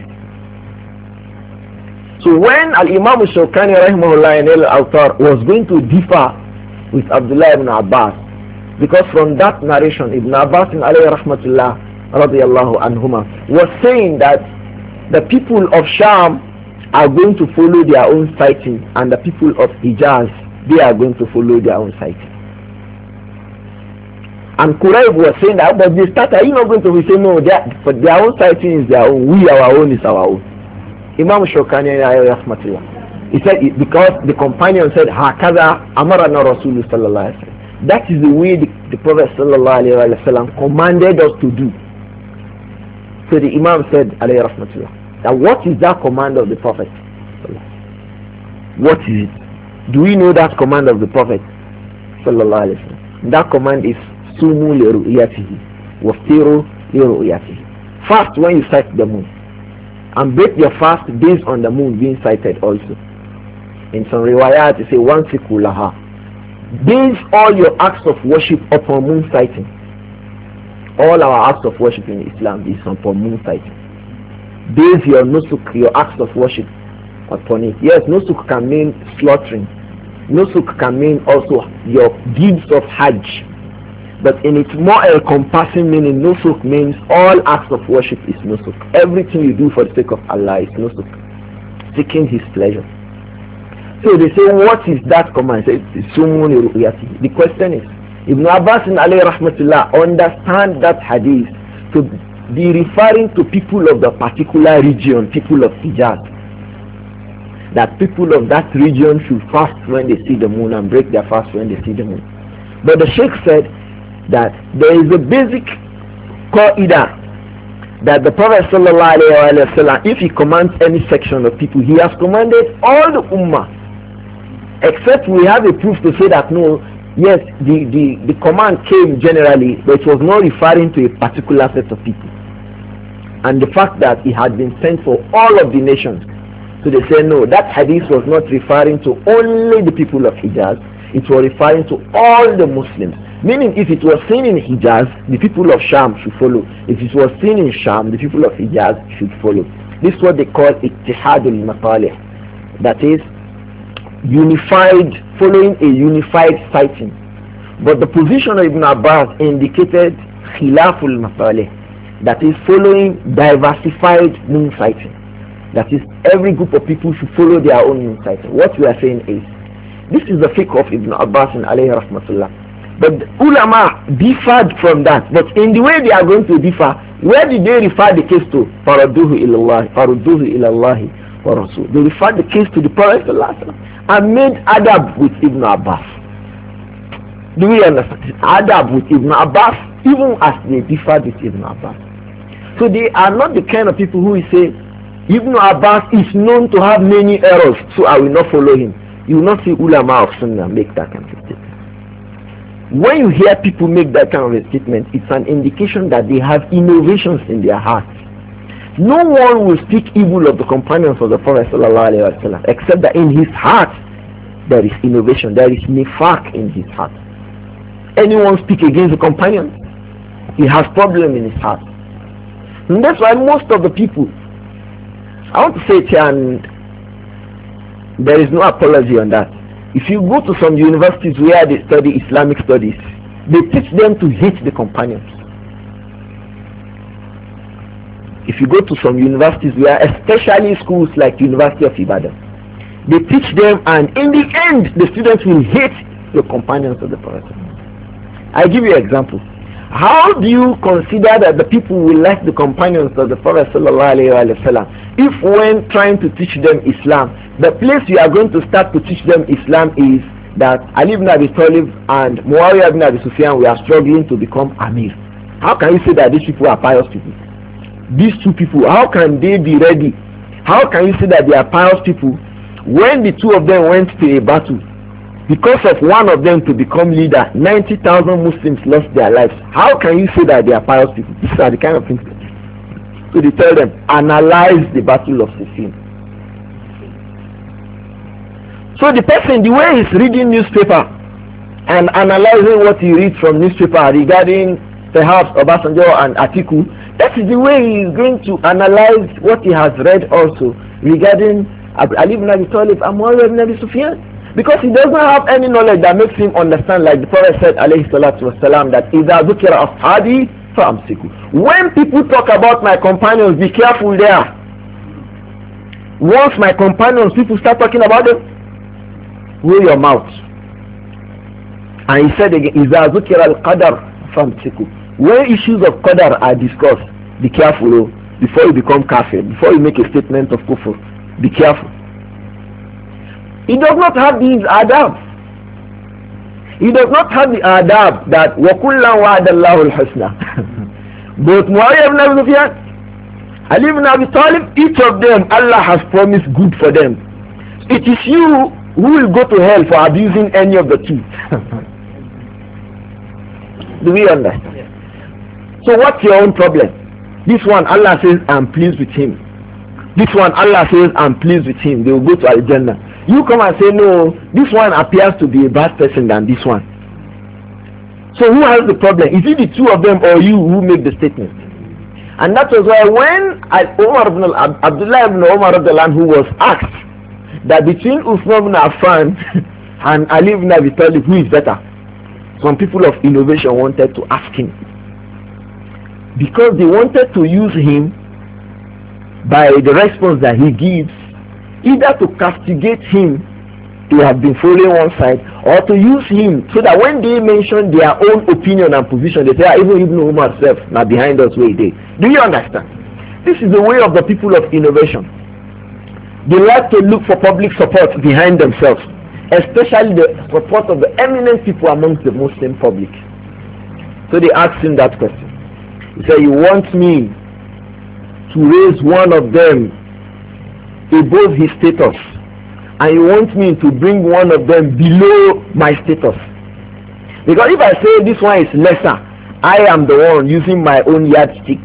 So when Al-Imam Shawkani rahimahullah in Al-Awtar was going to differ with Abdullah ibn Abbas, because from that narration Ibn Abbas alayhi rahmatullah radiyallahu anhuma was saying that the people of Sham are going to follow their own sighting, and the people of Hijaz, they are going to follow their own sighting. And Quraib was saying that, but they started, are you not going to say no, for their own sighting is their own, we our own is our own. Imam Shawkani rahmatullah, he said because the companion said hakaza amarana Rasulullah sallallahu alaihi wasallam, that is the way the Prophet sallallahu alaihi wasallam commanded us to do. So the Imam said alayhi rahmatullah, that what is that command of the Prophet? What is it? Do we know that command of the Prophet sallallahu alaihi wasallam? That command is sumu li ru'yatihi waftiru li ru'yatihi. Fast when you sight the moon, and break your fast based on the moon being sighted also. In some riwayat it say one sikulaha. Base all your acts of worship upon moon sighting. All our acts of worship in Islam is upon moon sighting. Base your nusuk, your acts of worship upon it. Yes, nusuk can mean slaughtering. Nusuk can mean also your deeds of hajj. But in its more encompassing meaning, nusuk means all acts of worship is nusuk. Everything you do for the sake of Allah is nusuk, seeking His pleasure. So they say, what is that command? The question is, Ibn Abbas and alayhi rahmatullah understand that hadith to be referring to people of the particular region, people of Hijaz. That people of that region should fast when they see the moon and break their fast when they see the moon. But the Sheikh said that there is a basic qaida that the Prophet sallallahu alaihi wasallam, if he commands any section of people, he has commanded all the ummah, except we have a proof to say that no, yes, the command came generally, but it was not referring to a particular set of people, and the fact that it had been sent for all of the nations. So they say no, that hadith was not referring to only the people of Hijaz, it was referring to all the Muslims. Meaning, if it was seen in Hijaz, the people of Sham should follow. If it was seen in Sham, the people of Hijaz should follow. This is what they call ittihadul matalih. That is, unified, following a unified sighting. But the position of Ibn Abbas indicated khilaful matalih. That is, following diversified moon sighting. That is, every group of people should follow their own moon sighting. What we are saying is, this is the fiqh of Ibn Abbas and alayhi rahmatullah. But ulama differed from that. But in the way they are going to differ, where did they refer the case to? Farudduhu ilallahi wa rasul. They referred the case to the Prophet and made adab with Ibn Abbas. Do we understand? Adab with Ibn Abbas, even as they differed with Ibn Abbas. So they are not the kind of people who will say, Ibn Abbas is known to have many errors, so I will not follow him. You will not see ulama of sunnah make that kind of statement. When you hear people make that kind of a statement, it's an indication that they have innovations in their hearts. No one will speak evil of the companions of the Prophet ﷺ, except that in his heart there is innovation, there is nifaq in his heart. Anyone speak against the companions, he has problem in his heart. And that's why most of the people, I want to say it here, and there is no apology on that. If you go to some universities where they study Islamic studies, they teach them to hate the companions. If you go to some universities where, especially schools like University of Ibadan, they teach them, and in the end the students will hate the companions of the Prophet. I give you an example. How do you consider that the people will like the companions of the Prophet ﷺ if when trying to teach them Islam, the place you are going to start to teach them Islam is that Ali ibn Abi Talib and Muawiyah ibn Abi Sufyan were struggling to become Amir? How can you say that these people are pious people? These two people, how can they be ready? How can you say that they are pious people when the two of them went to a battle? Because of one of them to become leader, 90,000 Muslims lost their lives. How can you say that they are pious people? These are the kind of things. So they tell them, analyze the battle of Siffin. So the person, the way he's reading newspaper and analyzing what he reads from newspaper regarding perhaps Obasanjo and Atiku, That is the way he is going to analyze what he has read also regarding Ali ibn Abi Talib and Muawiyah ibn Abi Sufyan. Because he doesn't have any knowledge that makes him understand, like the Prophet said, alayhi salatu wasalam, that إِذَا ذُكِرَ أَصْحَابِي فَأَمْسِكُوا. When people talk about my companions, be careful there. Once my companions, people start talking about them, hold your mouth. And he said again, إِذَا ذُكِرَ الْقَدَرُ فَأَمْسِكُوا. When issues of qadar are discussed, be careful before you become kafir, before you make a statement of kufr. Be careful. He does not have these adab. He does not have the adab that وَكُلًّا وَعَدَ اللَّهُ الْحُسْنَى. Both Muawiyah ibn Abi Sufyan, Ali ibn Abi Talib, each of them, Allah has promised good for them. It is you who will go to hell for abusing any of the two. Do we understand? So what's your own problem? This one, Allah says, I'm pleased with him. This one, Allah says, I'm pleased with him. They will go to Al-Jannah. You come and say, no, this one appears to be a bad person than this one. So who has the problem? Is it the two of them or you who make the statement? And that was why when Abdullah ibn Umar who was asked that between Uthman ibn Affan and Ali ibn Abi Talib, who is better? Some people of innovation wanted to ask him. Because they wanted to use him by the response that he gives, either to castigate him to have been following one side, or to use him so that when they mention their own opinion and position, they say, even Ibn Umar self, now behind us where they. Do you understand? This is the way of the people of innovation. They like to look for public support behind themselves, especially the support of the eminent people amongst the Muslim public. So they asked him that question. He said, you want me to raise one of them above his status, and you want me to bring one of them below my status? Because if I say this one is lesser, I am the one using my own yardstick.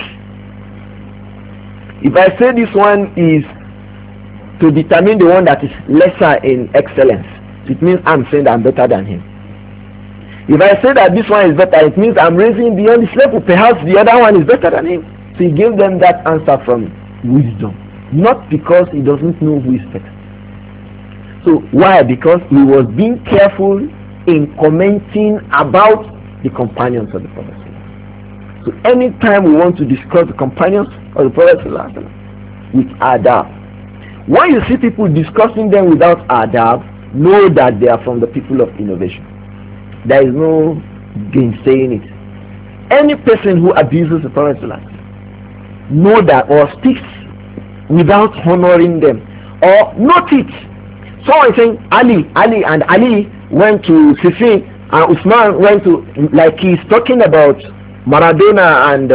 If I say this one is to determine the one that is lesser in excellence, it means I'm saying that I'm better than him. If I say that this one is better, it means I'm raising beyond his level. Perhaps the other one is better than him. So he gave them that answer from wisdom, not because he doesn't know who is better. So why? Because he was being careful in commenting about the companions of the Prophet. So anytime we want to discuss the companions of the Prophet with adab, when you see people discussing them without adab, know that they are from the people of innovation. There is no gainsaying it. Any person who abuses the Prophet, know that, or speaks without honoring them, or note it. Someone is saying Ali and Ali went to Siffin and Usman went to, like he's talking about Maradona and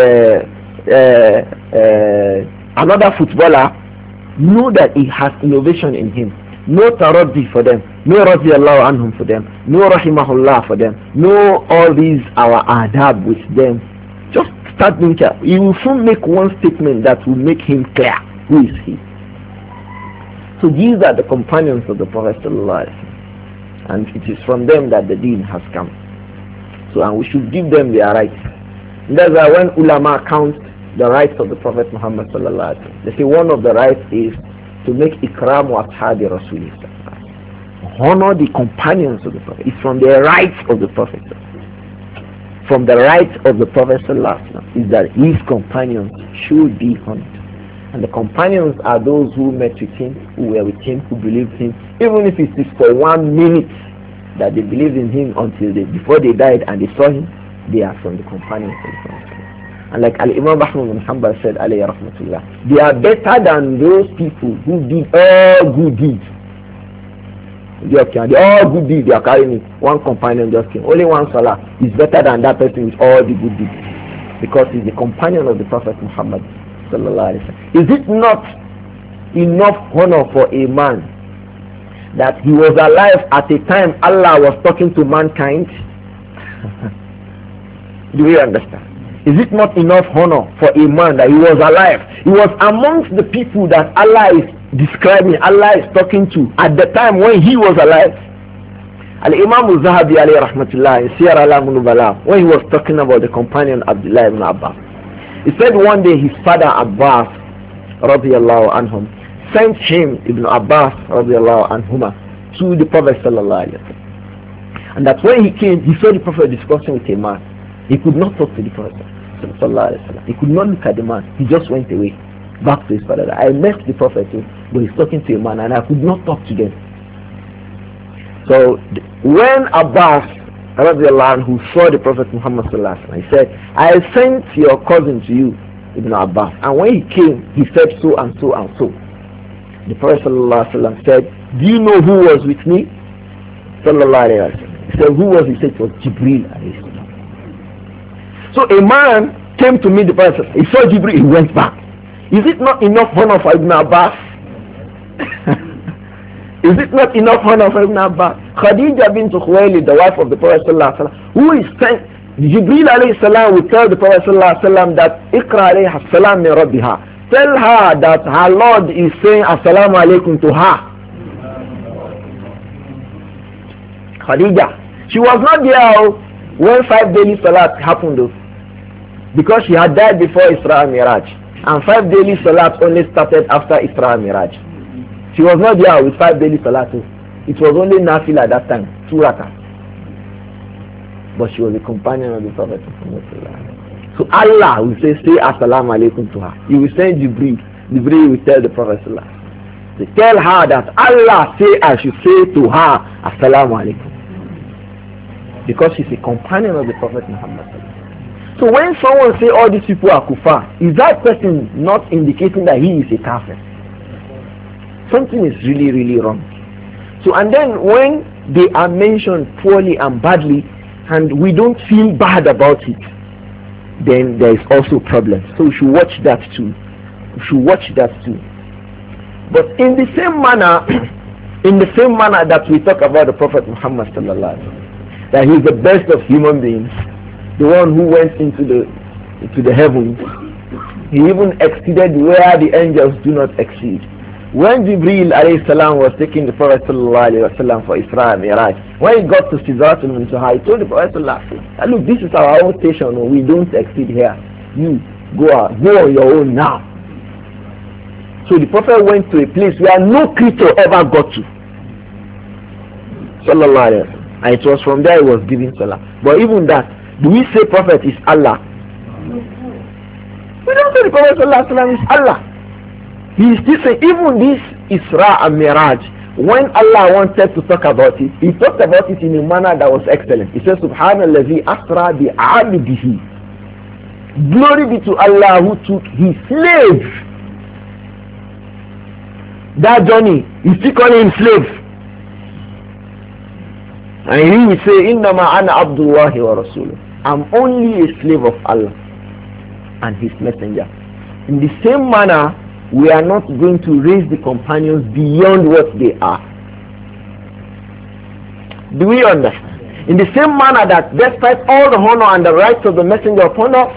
another footballer. Know that he has innovation in him. No taraddi for them, no radiyallahu anhum for them, no rahimahullah for them, no all these our adab with them. Just start being careful. He will soon make one statement that will make him clear who is he. So these are the companions of the Prophet ﷺ, and it is from them that the deen has come. So, and we should give them their rights. And that's why when ulama count the rights of the Prophet Muhammad ﷺ, they say one of the rights is to make ikram wa ashabi Rasulullah. Honor the companions of the Prophet. It's from the rights of the Prophet. From the rights of the Prophet ﷺ is that his companions should be honored. And the companions are those who met with him, who were with him, who believed him, even if it is for 1 minute that they believed in him until before they died and they saw him, they are from the companions of the Prophet. And like Al-Imam Ahmad bin Hanbal said, alayhi rahmatullah, they are better than those people who did all good deeds. They all good deeds, they are carrying it. One companion just came. Only one salah is better than that person with all the good deeds. Because he's the companion of the Prophet Muhammad sallallahu alaihi wasallam. Is it not enough honor for a man that he was alive at a time Allah was talking to mankind? Do you understand? Is it not enough honor for a man that he was alive? He was amongst the people that Allah is describing, Allah is talking to at the time when he was alive. Al-Imam al-Zahabi alayhi rahmatullah in Siyar al-Nubala, when he was talking about the companion Abdullah ibn Abbas, He said one day his father Abbas radiyallahu anhum sent him, Ibn Abbas radiyallahu anhuma, to the Prophet sallallahu alaihi wasallam. And that when he came, he saw the Prophet discussing with a man. He could not talk to the Prophet sallallahu alaihi wasallam. He could not look at the man. He just went away back to his father. I met the Prophet too, but he's talking to a man and I could not talk to them. So when Abbas radiallahu anhu saw the Prophet Muhammad sallallahu alaihi wasallam, he said, I sent your cousin to you, Ibn Abbas, and when he came, he said so and so and so. The Prophet sallallahu alaihi wasallam said, do you know who was with me? Sallallahu alaihi wasallam. He said, who was? He said it was Jibril alayhi salam. So a man came to meet the Prophet. He saw Jibril, he went back. Is it not enough honor for Ibn Abbas? Is it not enough honor for Ibn Abbas? Khadija bint Khuwaylid, the wife of the Prophet sallallahu alaihi wasallam, who is sent, Jibril alayhi salam will tell the Prophet sallallahu alaihi wasallam that Iqra alayha salam min rabbiha. Tell her that her Lord is saying assalamu alaikum to her. Khadija. She was not there when 5 daily salat happened though, because she had died before Isra and Miraj, and 5 daily salat only started after Isra and Miraj. She was not there with 5 daily salat. It was only nafil at that time, 2 rakat. But she was a companion of the Prophet. So Allah will say assalamu alaikum to her. He will send Jibril. Jibril will tell the Prophet. They tell her that Allah say I should say to her assalamu alaikum, because she's a companion of the Prophet Muhammad. So when someone say all these people are kuffar, is that person not indicating that he is a kafir? Something is really, really wrong. So and then when they are mentioned poorly and badly and we don't feel bad about it, then there is also problem. So we should watch that too. We should watch that too. But in the same manner, that we talk about the Prophet Muhammad sallallahu alaihi wasallam, that he is the best of human beings, the one who went into the heavens, he even exceeded where the angels do not exceed. When Jibril alayhi salam was taking the Prophet sallallahu alaihi wasallam for Isra and Miraj, when he got to Sidratul Muntaha, he told the Prophet sallallahu alaihi wasallam, look, this is our own station, we don't exceed here. You go on your own now. So the Prophet went to a place where no creature ever got to. Sallallahu alaihi wasallam. And it was from there he was giving salah. But even that, do we say Prophet is Allah? We don't say the Prophet sallallahu alaihi wasallam is Allah. He is still saying, even this Isra and Miraj, when Allah wanted to talk about it, he talked about it in a manner that was excellent. He said, Subhanallazi asra bi abdihi. Glory be to Allah who took his slave. That journey, he still calling him slave. And he will say, Innama ana abdullahi wa rasuluh. I'm only a slave of Allah and his messenger. In the same manner, we are not going to raise the companions beyond what they are. Do we understand? In the same manner that despite all the honor and the rights of the messenger upon us,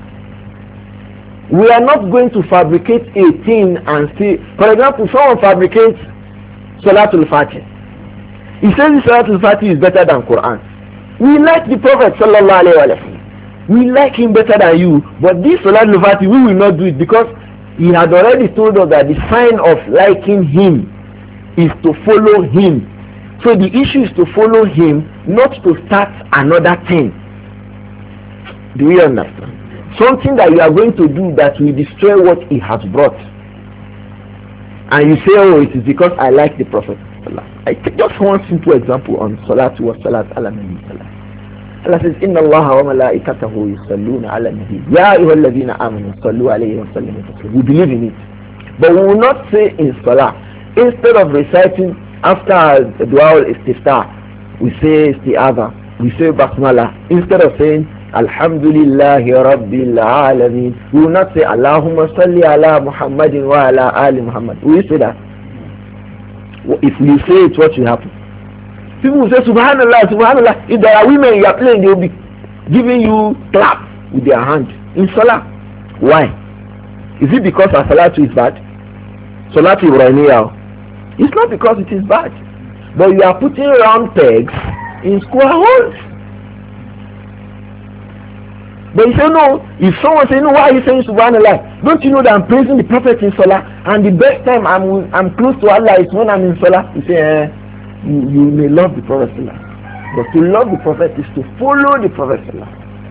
we are not going to fabricate a thing and say, for example, someone fabricates Salatul Fatih. He says Salatul Fatih is better than Quran. We like the Prophet sallallahu alaihi wasallam. We like him better than you, but this Salatul Fatih we will not do it, because he had already told us that the sign of liking him is to follow him. So the issue is to follow him, not to start another thing. Do we understand? Something that you are going to do that will destroy what he has brought. And you say, oh, it is because I like the Prophet. I take just one simple example on Salatu wa Salat ala Nabi. Allah says, Inna Allah wa malaikatahu yusalluna ala nabi. Ya ayyuhalladhina amanu sallu alayhi wa sallimu taslima. We believe in it. But we will not say in Salah, instead of reciting after the dua al-istiftah, we say isti'adha, we say basmala. Instead of saying Alhamdulillahi Rabbil Alameen, we will not say Allahumma salli ala Muhammadin wa ala ali Muhammad. We say that. If we say it, what will happen? People will say Subhanallah, Subhanallah. If there are women you are playing, they will be giving you clap with their hand in Salah. Why? Is it because our Salatu is bad? Salatu Ibrahimiyah. It's not because it is bad. But you are putting round pegs in square holes. But he said, no, if someone say, no, why are you saying subhanallah? Don't you know that I'm praising the Prophet in Salah? And the best time I'm close to Allah is when I'm in Salah. He said, you may love the Prophet Salah. But to love the Prophet is to follow the Prophet Salah.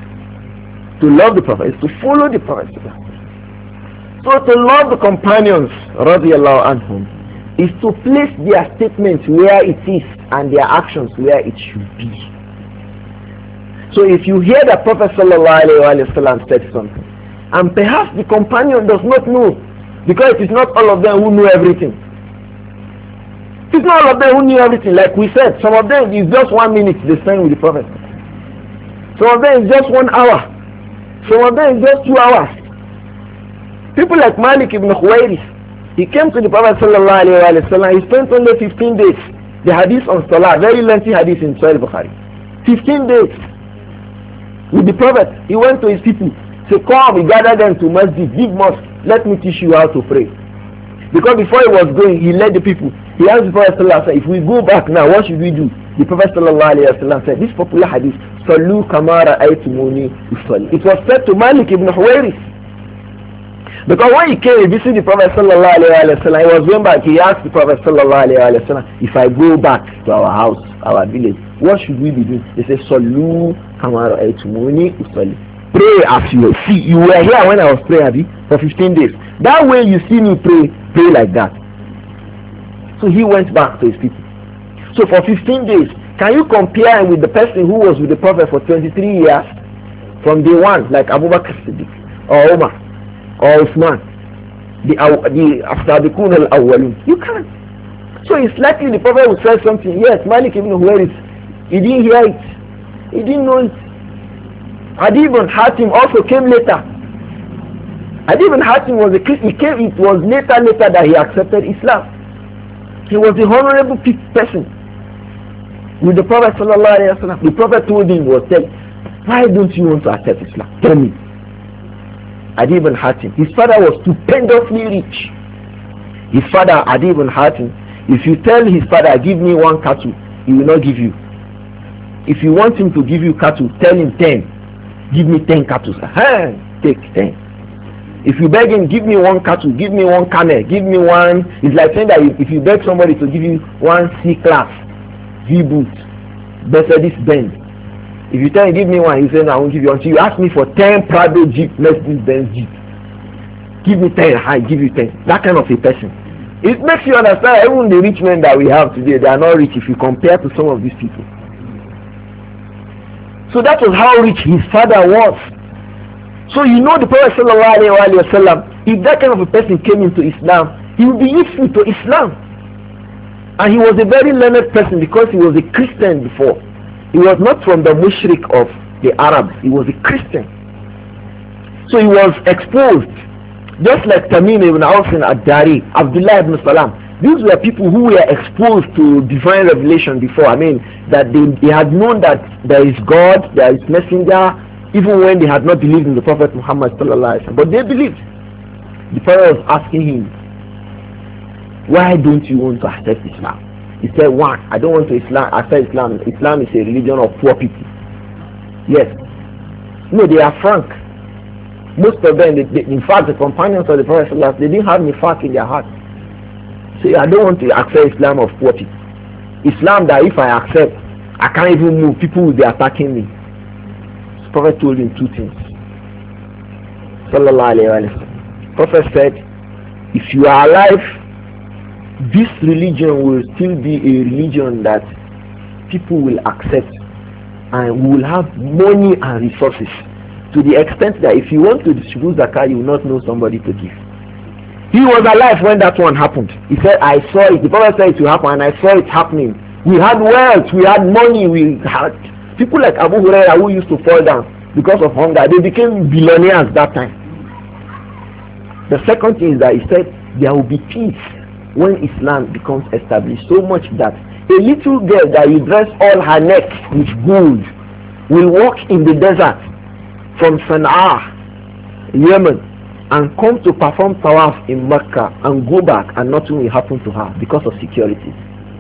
To love the Prophet is to follow the Prophet Salah. So to love the companions, radiallahu anhum, is to place their statements where it is and their actions where it should be. So if you hear that Prophet ﷺ said something, and perhaps the companion does not know, because it is not all of them who know everything. It's not all of them who knew everything. Like we said, some of them is just 1 minute they spend with the Prophet. Some of them is just 1 hour. Some of them is just 2 hours. People like Malik ibn Khuwairis, he came to the Prophet ﷺ, he spent only 15 days. The hadith on Salah, very lengthy hadith in Sahih Bukhari. 15 days. With the Prophet, he went to his people. Said, come, we gather them to masjid, big mosque. Let me teach you how to pray. Because before he was going, he led the people. He asked the Prophet ﷺ, if we go back now, what should we do? The Prophet ﷺ said, this popular hadith, Sallu kamara aytumuni usalli. It was said to Malik ibn Huwairis. Because when he came, he visited the Prophet ﷺ, he was going back, he asked the Prophet ﷺ, if I go back to our house, our village, what should we be doing? He said, Sallu kamara aytumuni usalli. Pray as you see. You were here when I was praying for 15 days. That way you see me pray like that. So he went back to his people. So for 15 days, can you compare him with the person who was with the Prophet for 23 years? From day one, like Abu Bakr Siddiq, or Umar, or Uthman, the As-Sabiqun al-Awwalun. You can't. So it's likely the Prophet would say something. Yes, Malik ibn Huwairis, he didn't hear it. He didn't know it. Adi ibn Hatim also came later. Adi ibn Hatim was a Christian. It was later that he accepted Islam. He was a honorable person with the Prophet sallallahu alaihi wasallam. The Prophet told him, why don't you want to accept Islam? Tell me. Adi ibn Hatim, his father was stupendously rich. His father, Adi ibn Hatim, if you tell his father, give me 1 cattle, he will not give you. If you want him to give you cattle, tell him 10. Give me 10 cattle. Take 10. If you beg him, give me 1 cattle, give me 1 camel, give me 1. It's like saying that if you beg somebody to give you 1 C-class V-boot, Mercedes Benz. If you tell him, give me 1, he say, no, I won't give you until you ask me for 10 Prado Jeep, Mercedes Benz Jeep. Give me 10, I give you 10. That kind of a person. It makes you understand, even the rich men that we have today, they are not rich if you compare to some of these people. So that was how rich his father was. So you know the Prophet ﷺ, if that kind of a person came into Islam, he would be useful to Islam. And he was a very learned person because he was a Christian before. He was not from the mushrik of the Arabs. He was a Christian. So he was exposed. Just like Tamim ibn Awsin ad-Dari, Abdullah ibn Salam. These were people who were exposed to divine revelation before. I mean, that they had known that there is God, there is messenger, even when they had not believed in the Prophet Muhammad sallallahu alaihi wasallam. But they believed. The Prophet was asking him, why don't you want to accept Islam? He said, 1, I don't want to accept Islam. Islam is a religion of poor people. Yes. No, they are frank. Most of them, in fact, the companions of the Prophet sallallahu alaihi wasallam, they didn't have nifaq in their heart. Say, I don't want to accept Islam of poor people. Islam that if I accept, I can't even move. People will be attacking me. The Prophet told him 2 things. Sallallahu alayhi wa sallam. Prophet said, if you are alive, this religion will still be a religion that people will accept, and we will have money and resources to the extent that if you want to distribute zakah, you will not know somebody to give. He was alive when that one happened. He said, I saw it. The Prophet said it will happen, and I saw it happening. We had wealth, we had money, we had people like Abu Hurairah who used to fall down because of hunger. They became billionaires that time. The second thing is that he said there will be peace when Islam becomes established, so much that a little girl that you dress all her neck with gold will walk in the desert from Sana'a, Yemen, and come to perform tawaf in Mecca and go back and nothing will happen to her because of security.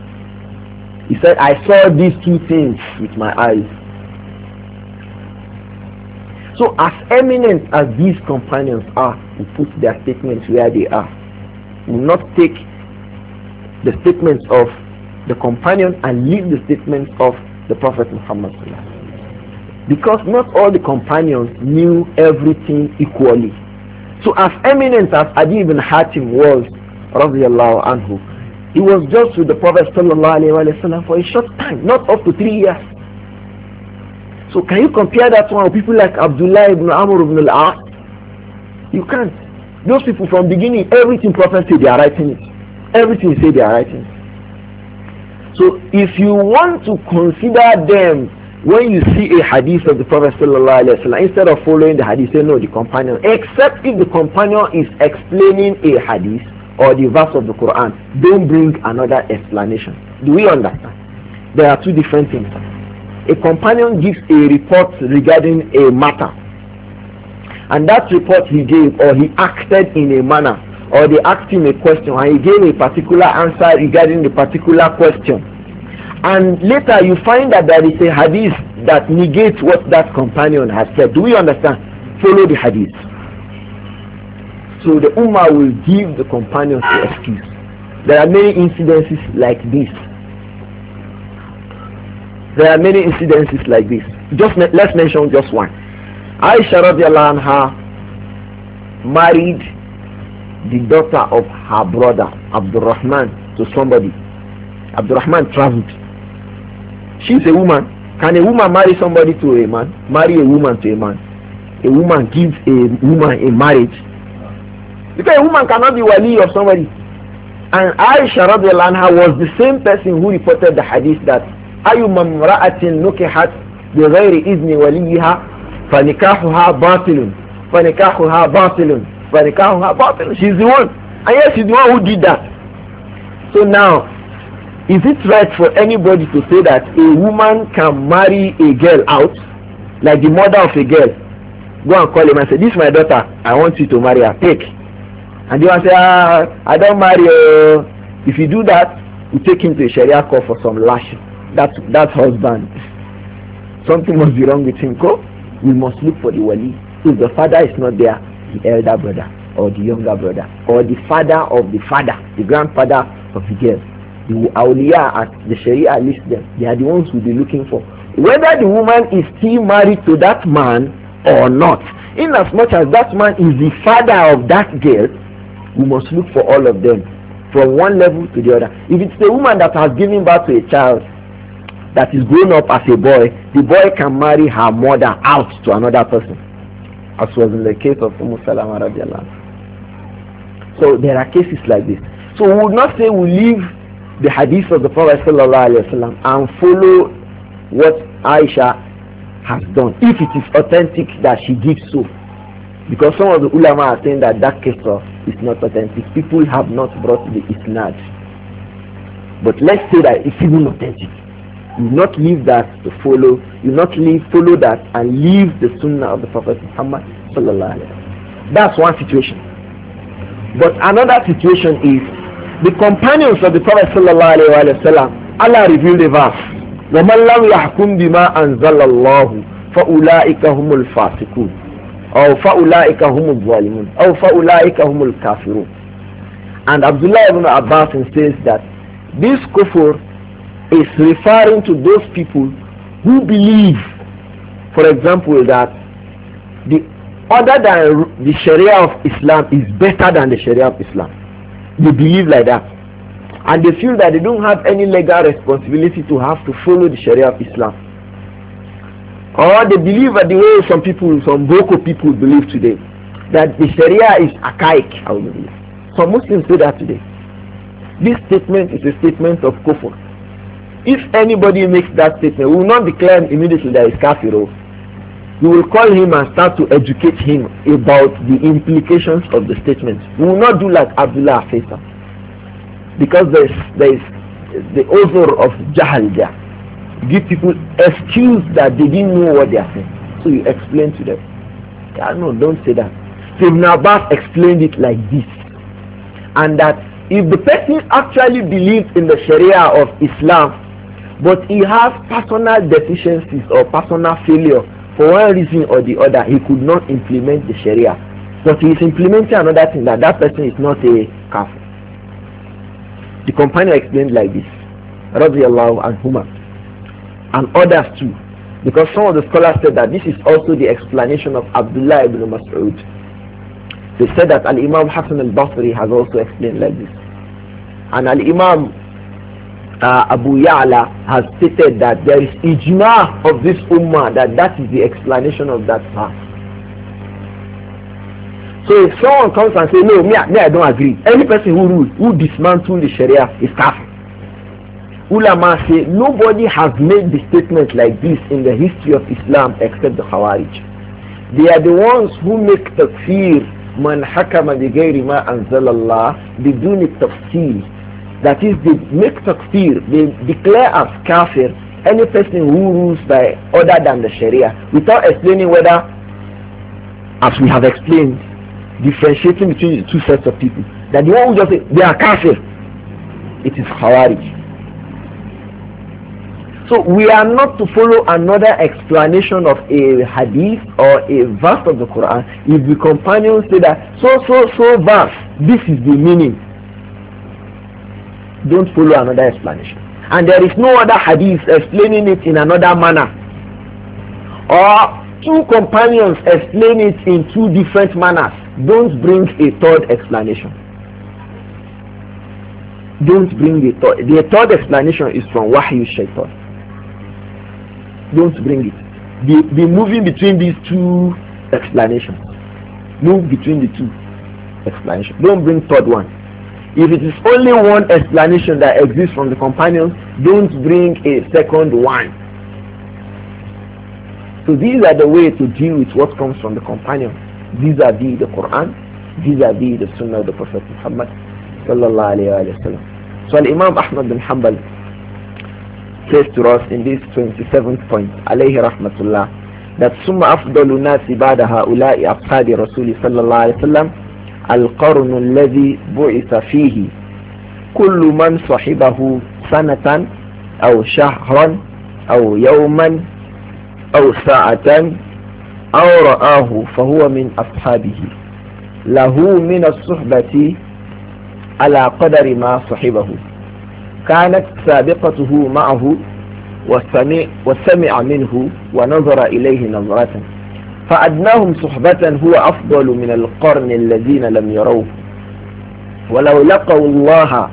He said, I saw these 2 things with my eyes. So as eminent as these companions are, we put their statements where they are. We will not take the statements of the companion and leave the statements of the Prophet Muhammad, because not all the companions knew everything equally. So as eminent as Adi ibn Hatim was, radiallahu anhu, he was just with the Prophet sallallahu alaihi wasallam for a short time, not up to 3 years. So can you compare that one with people like Abdullah ibn Amr ibn al-As? You can't. Those people from beginning, everything Prophet said, they are writing it. Everything he said, they are writing it. So if you want to consider them when you see a hadith of the Prophet sallallahu alaihi wasallam, instead of following the hadith, say no, the companion, except if the companion is explaining a hadith or the verse of the Quran, don't bring another explanation. Do we understand? There are two different things. A companion gives a report regarding a matter, and that report he gave, or he acted in a manner, or they asked him a question and he gave a particular answer regarding the particular question, and later you find that there is a hadith that negates what that companion has said. Do we understand? Follow the hadith. So the Ummah will give the companions the excuse. There are many incidences like this. There are many incidences like this. Let's mention just one. Aisha radiallahu anha married the daughter of her brother Abdurrahman to somebody. Abdurrahman traveled. She's a woman. Can a woman marry somebody to a man? Marry a woman to a man? A woman gives a woman a marriage? Because a woman cannot be wali of somebody. And Aisha radiallahu anha was the same person who reported the hadith that أيما امرأة نكحت بغير إذن وليها فنكاحها باطل فنكاحها باطل فنكاحها باطل. She's the one, and yes, she's the one who did that. So now, is it right for anybody to say that a woman can marry a girl out, like the mother of a girl, go and call him and say, this is my daughter, I want you to marry her, take. And they will say, I don't marry her. If you do that, you take him to a Sharia court for some lashing. That's husband. Something must be wrong with him. Go. We must look for the wali. If the father is not there, the elder brother or the younger brother or the father of the father, the grandfather of the girl, the awliya as the Sharia lists them, they are the ones we'll be looking for. Whether the woman is still married to that man or not, in as much as that man is the father of that girl, we must look for all of them from one level to the other. If it's a woman that has given birth to a child that is grown up as a boy, the boy can marry her mother out to another person, as was in the case of Salama radiallahu anha. So there are cases like this. So we would not say we leave the hadith of the Prophet sallallahu alaihi wasallam and follow what Aisha has done if it is authentic that she gives so, because some of the ulama are saying that that case is not authentic. People have not brought the isnad, but let's say that it's even authentic. You not leave that to follow. You not follow that and leave the sunnah of the Prophet Muhammad sallallahu alaihi wasallam. That's one situation. But another situation is the companions of the Prophet sallallahu alaihi wasallam. Allah revealed a verse: وَمَنْ لَمْ يَحْكُمْ بِمَا أَنزَلَ اللَّهُ فَأُولَٰئِكَ هُمُ الْفَاسِقُونَ أو فَأُولَٰئِكَ هُمُ الظَّالِمُونَ أو فَأُولَٰئِكَ هُمُ الْكَافِرُونَ. And Abdullah ibn Abbas says that this kufr is referring to those people who believe, for example, that the other than the Sharia of Islam is better than the Sharia of Islam. They believe like that, and they feel that they don't have any legal responsibility to have to follow the Sharia of Islam. Or they believe that the way some Boko people believe today, that the Sharia is archaic. Some Muslims say that today. This statement is a statement of kufr. If anybody makes that statement, we will not declare him immediately that he's kafir. We will call him and start to educate him about the implications of the statement. We will not do like Abdullah Faisal, because there is the odor of jahal there. Give people excuse that they didn't know what they are saying. So you explain to them. No, don't say that. So Ibn Abbas explained it like this, and that if the person actually believes in the Sharia of Islam, but he has personal deficiencies or personal failure, for one reason or the other he could not implement the Sharia, but he is implementing another thing, that person is not a kafir. The companion explained like this, radiyallahu anhuma, and others too, because some of the scholars said that this is also the explanation of Abdullah ibn Mas'ud. They said that Al-Imam Hassan al-Basri has also explained like this, and Al-Imam Abu Ya'la has stated that there is ijma of this ummah that is the explanation of that verse. So if someone comes and says, no, me I don't agree, any person who dismantles the Sharia is kafir. Ulama say nobody has made the statement like this in the history of Islam except the Khawarij. They are the ones who make takfir man hakama bi ghayri ma anzalallah bidun tafsil. That is, they make takfir, they declare as kafir any person who rules by other than the Sharia, without explaining whether, as we have explained, differentiating between the two sets of people, that the one who just say they are kafir, it is Khawarij. So we are not to follow another explanation of a hadith or a verse of the Quran if the companions say that so verse, this is the meaning. Don't follow another explanation. And there is no other hadith explaining it in another manner, or two companions explain it in two different manners. Don't bring a third explanation. Don't bring the third. The third explanation is from Wahyu Shaitan. Don't bring it. Be moving between these two explanations. Move between the two explanations. Don't bring third one. If it is only one explanation that exists from the companions, don't bring a second one. So these are the way to deal with what comes from the companions. Vis-a-vis the Quran, vis-a-vis the Sunnah of the Prophet Muhammad sallallahu alayhi wa sallam. So Imam Ahmad bin Hanbal says to us in this 27th point, alayhi rahmatullah, that summa afdalu nasi ba'da ha'ula'i ashabi rasuli sallallahu alayhi wa sallam القرن الذي بعث فيه كل من صحبه سنة أو شهرا أو يوما أو ساعة أو رآه فهو من أصحابه له من الصحبة على قدر ما صحبه كانت سابقته معه وسمع منه ونظر إليه نظرة فأدناهم صحبة هو أفضل من القرن الذين لم يروه ولو لقوا الله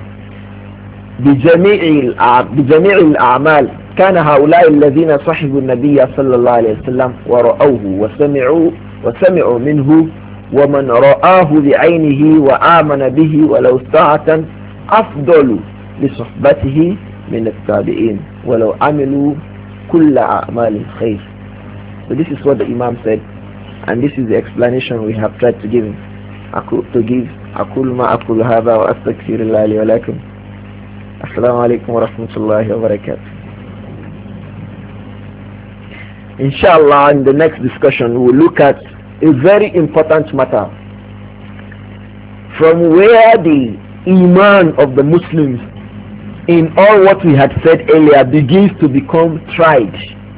بجميع الأعمال كان هؤلاء الذين صحبوا النبي صلى الله عليه وسلم ورأوه وسمعوا منه ومن رآه بعينه وآمن به ولو ساعة أفضل لصحبته من التابعين ولو عملوا كل أعمال الخير. So this is what the Imam said, and this is the explanation we have tried to give. أقول ما أقول هذا وأستغفر الله لي ولكم. السلام عليكم ورحمة الله وبركاته. Inshallah, in the next discussion we will look at a very important matter, from where the Iman of the Muslims in all what we had said earlier begins to become tried.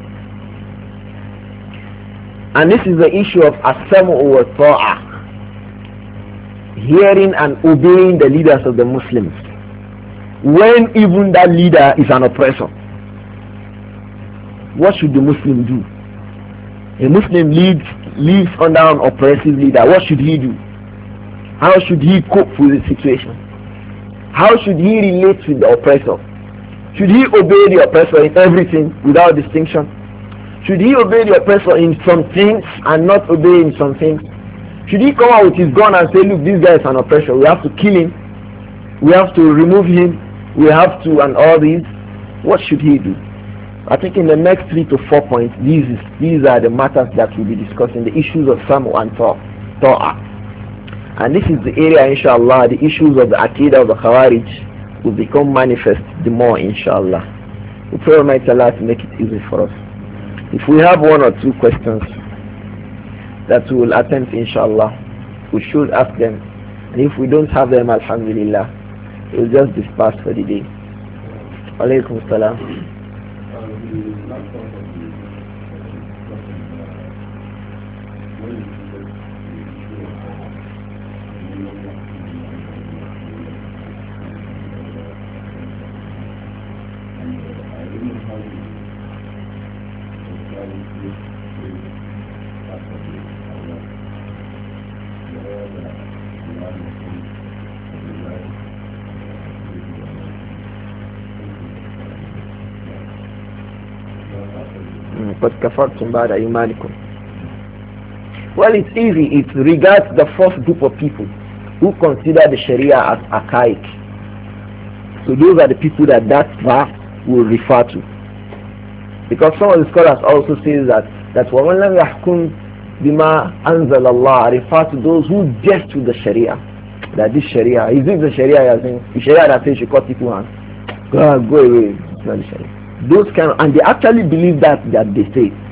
And this is the issue of as-sam'u wa ta'ah, hearing and obeying the leaders of the Muslims, when even that leader is an oppressor. What should the Muslim do? A Muslim lives under an oppressive leader. What should he do? How should he cope with the situation? How should he relate with the oppressor? Should he obey the oppressor in everything without distinction? Should he obey the oppressor in some things and not obey in some things? Should he come out with his gun and say, look, this guy is an oppressor, we have to kill him, we have to remove him, we have to, and all these? What should he do? I think in the next 3 to 4 points, these are the matters that we'll be discussing, the issues of Sam'u and Ta'ah. And this is the area, inshallah, the issues of the Aqidah of the Khawarij will become manifest the more, inshallah. We pray Almighty Allah to make it easy for us. If we have 1 or 2 questions that we will attempt, inshallah, we should ask them. And if we don't have them, alhamdulillah, we'll just disperse for the day. Alaykum salam. قد كفرتم بعد إيمانكم. Well, it's easy. It regards the first group of people who consider the Sharia as archaic. So those are the people that verse will refer to. Because some of the scholars also say that وَمَنْ لَمْ يَحْكُمْ بِمَا أَنزَلَ اللَّهِ refer to those who jest with the Sharia. That this Sharia, is it the Sharia as in the Sharia that says you cut people hands? Go away. It's not the Sharia. Those kind of, and they actually believe that they say.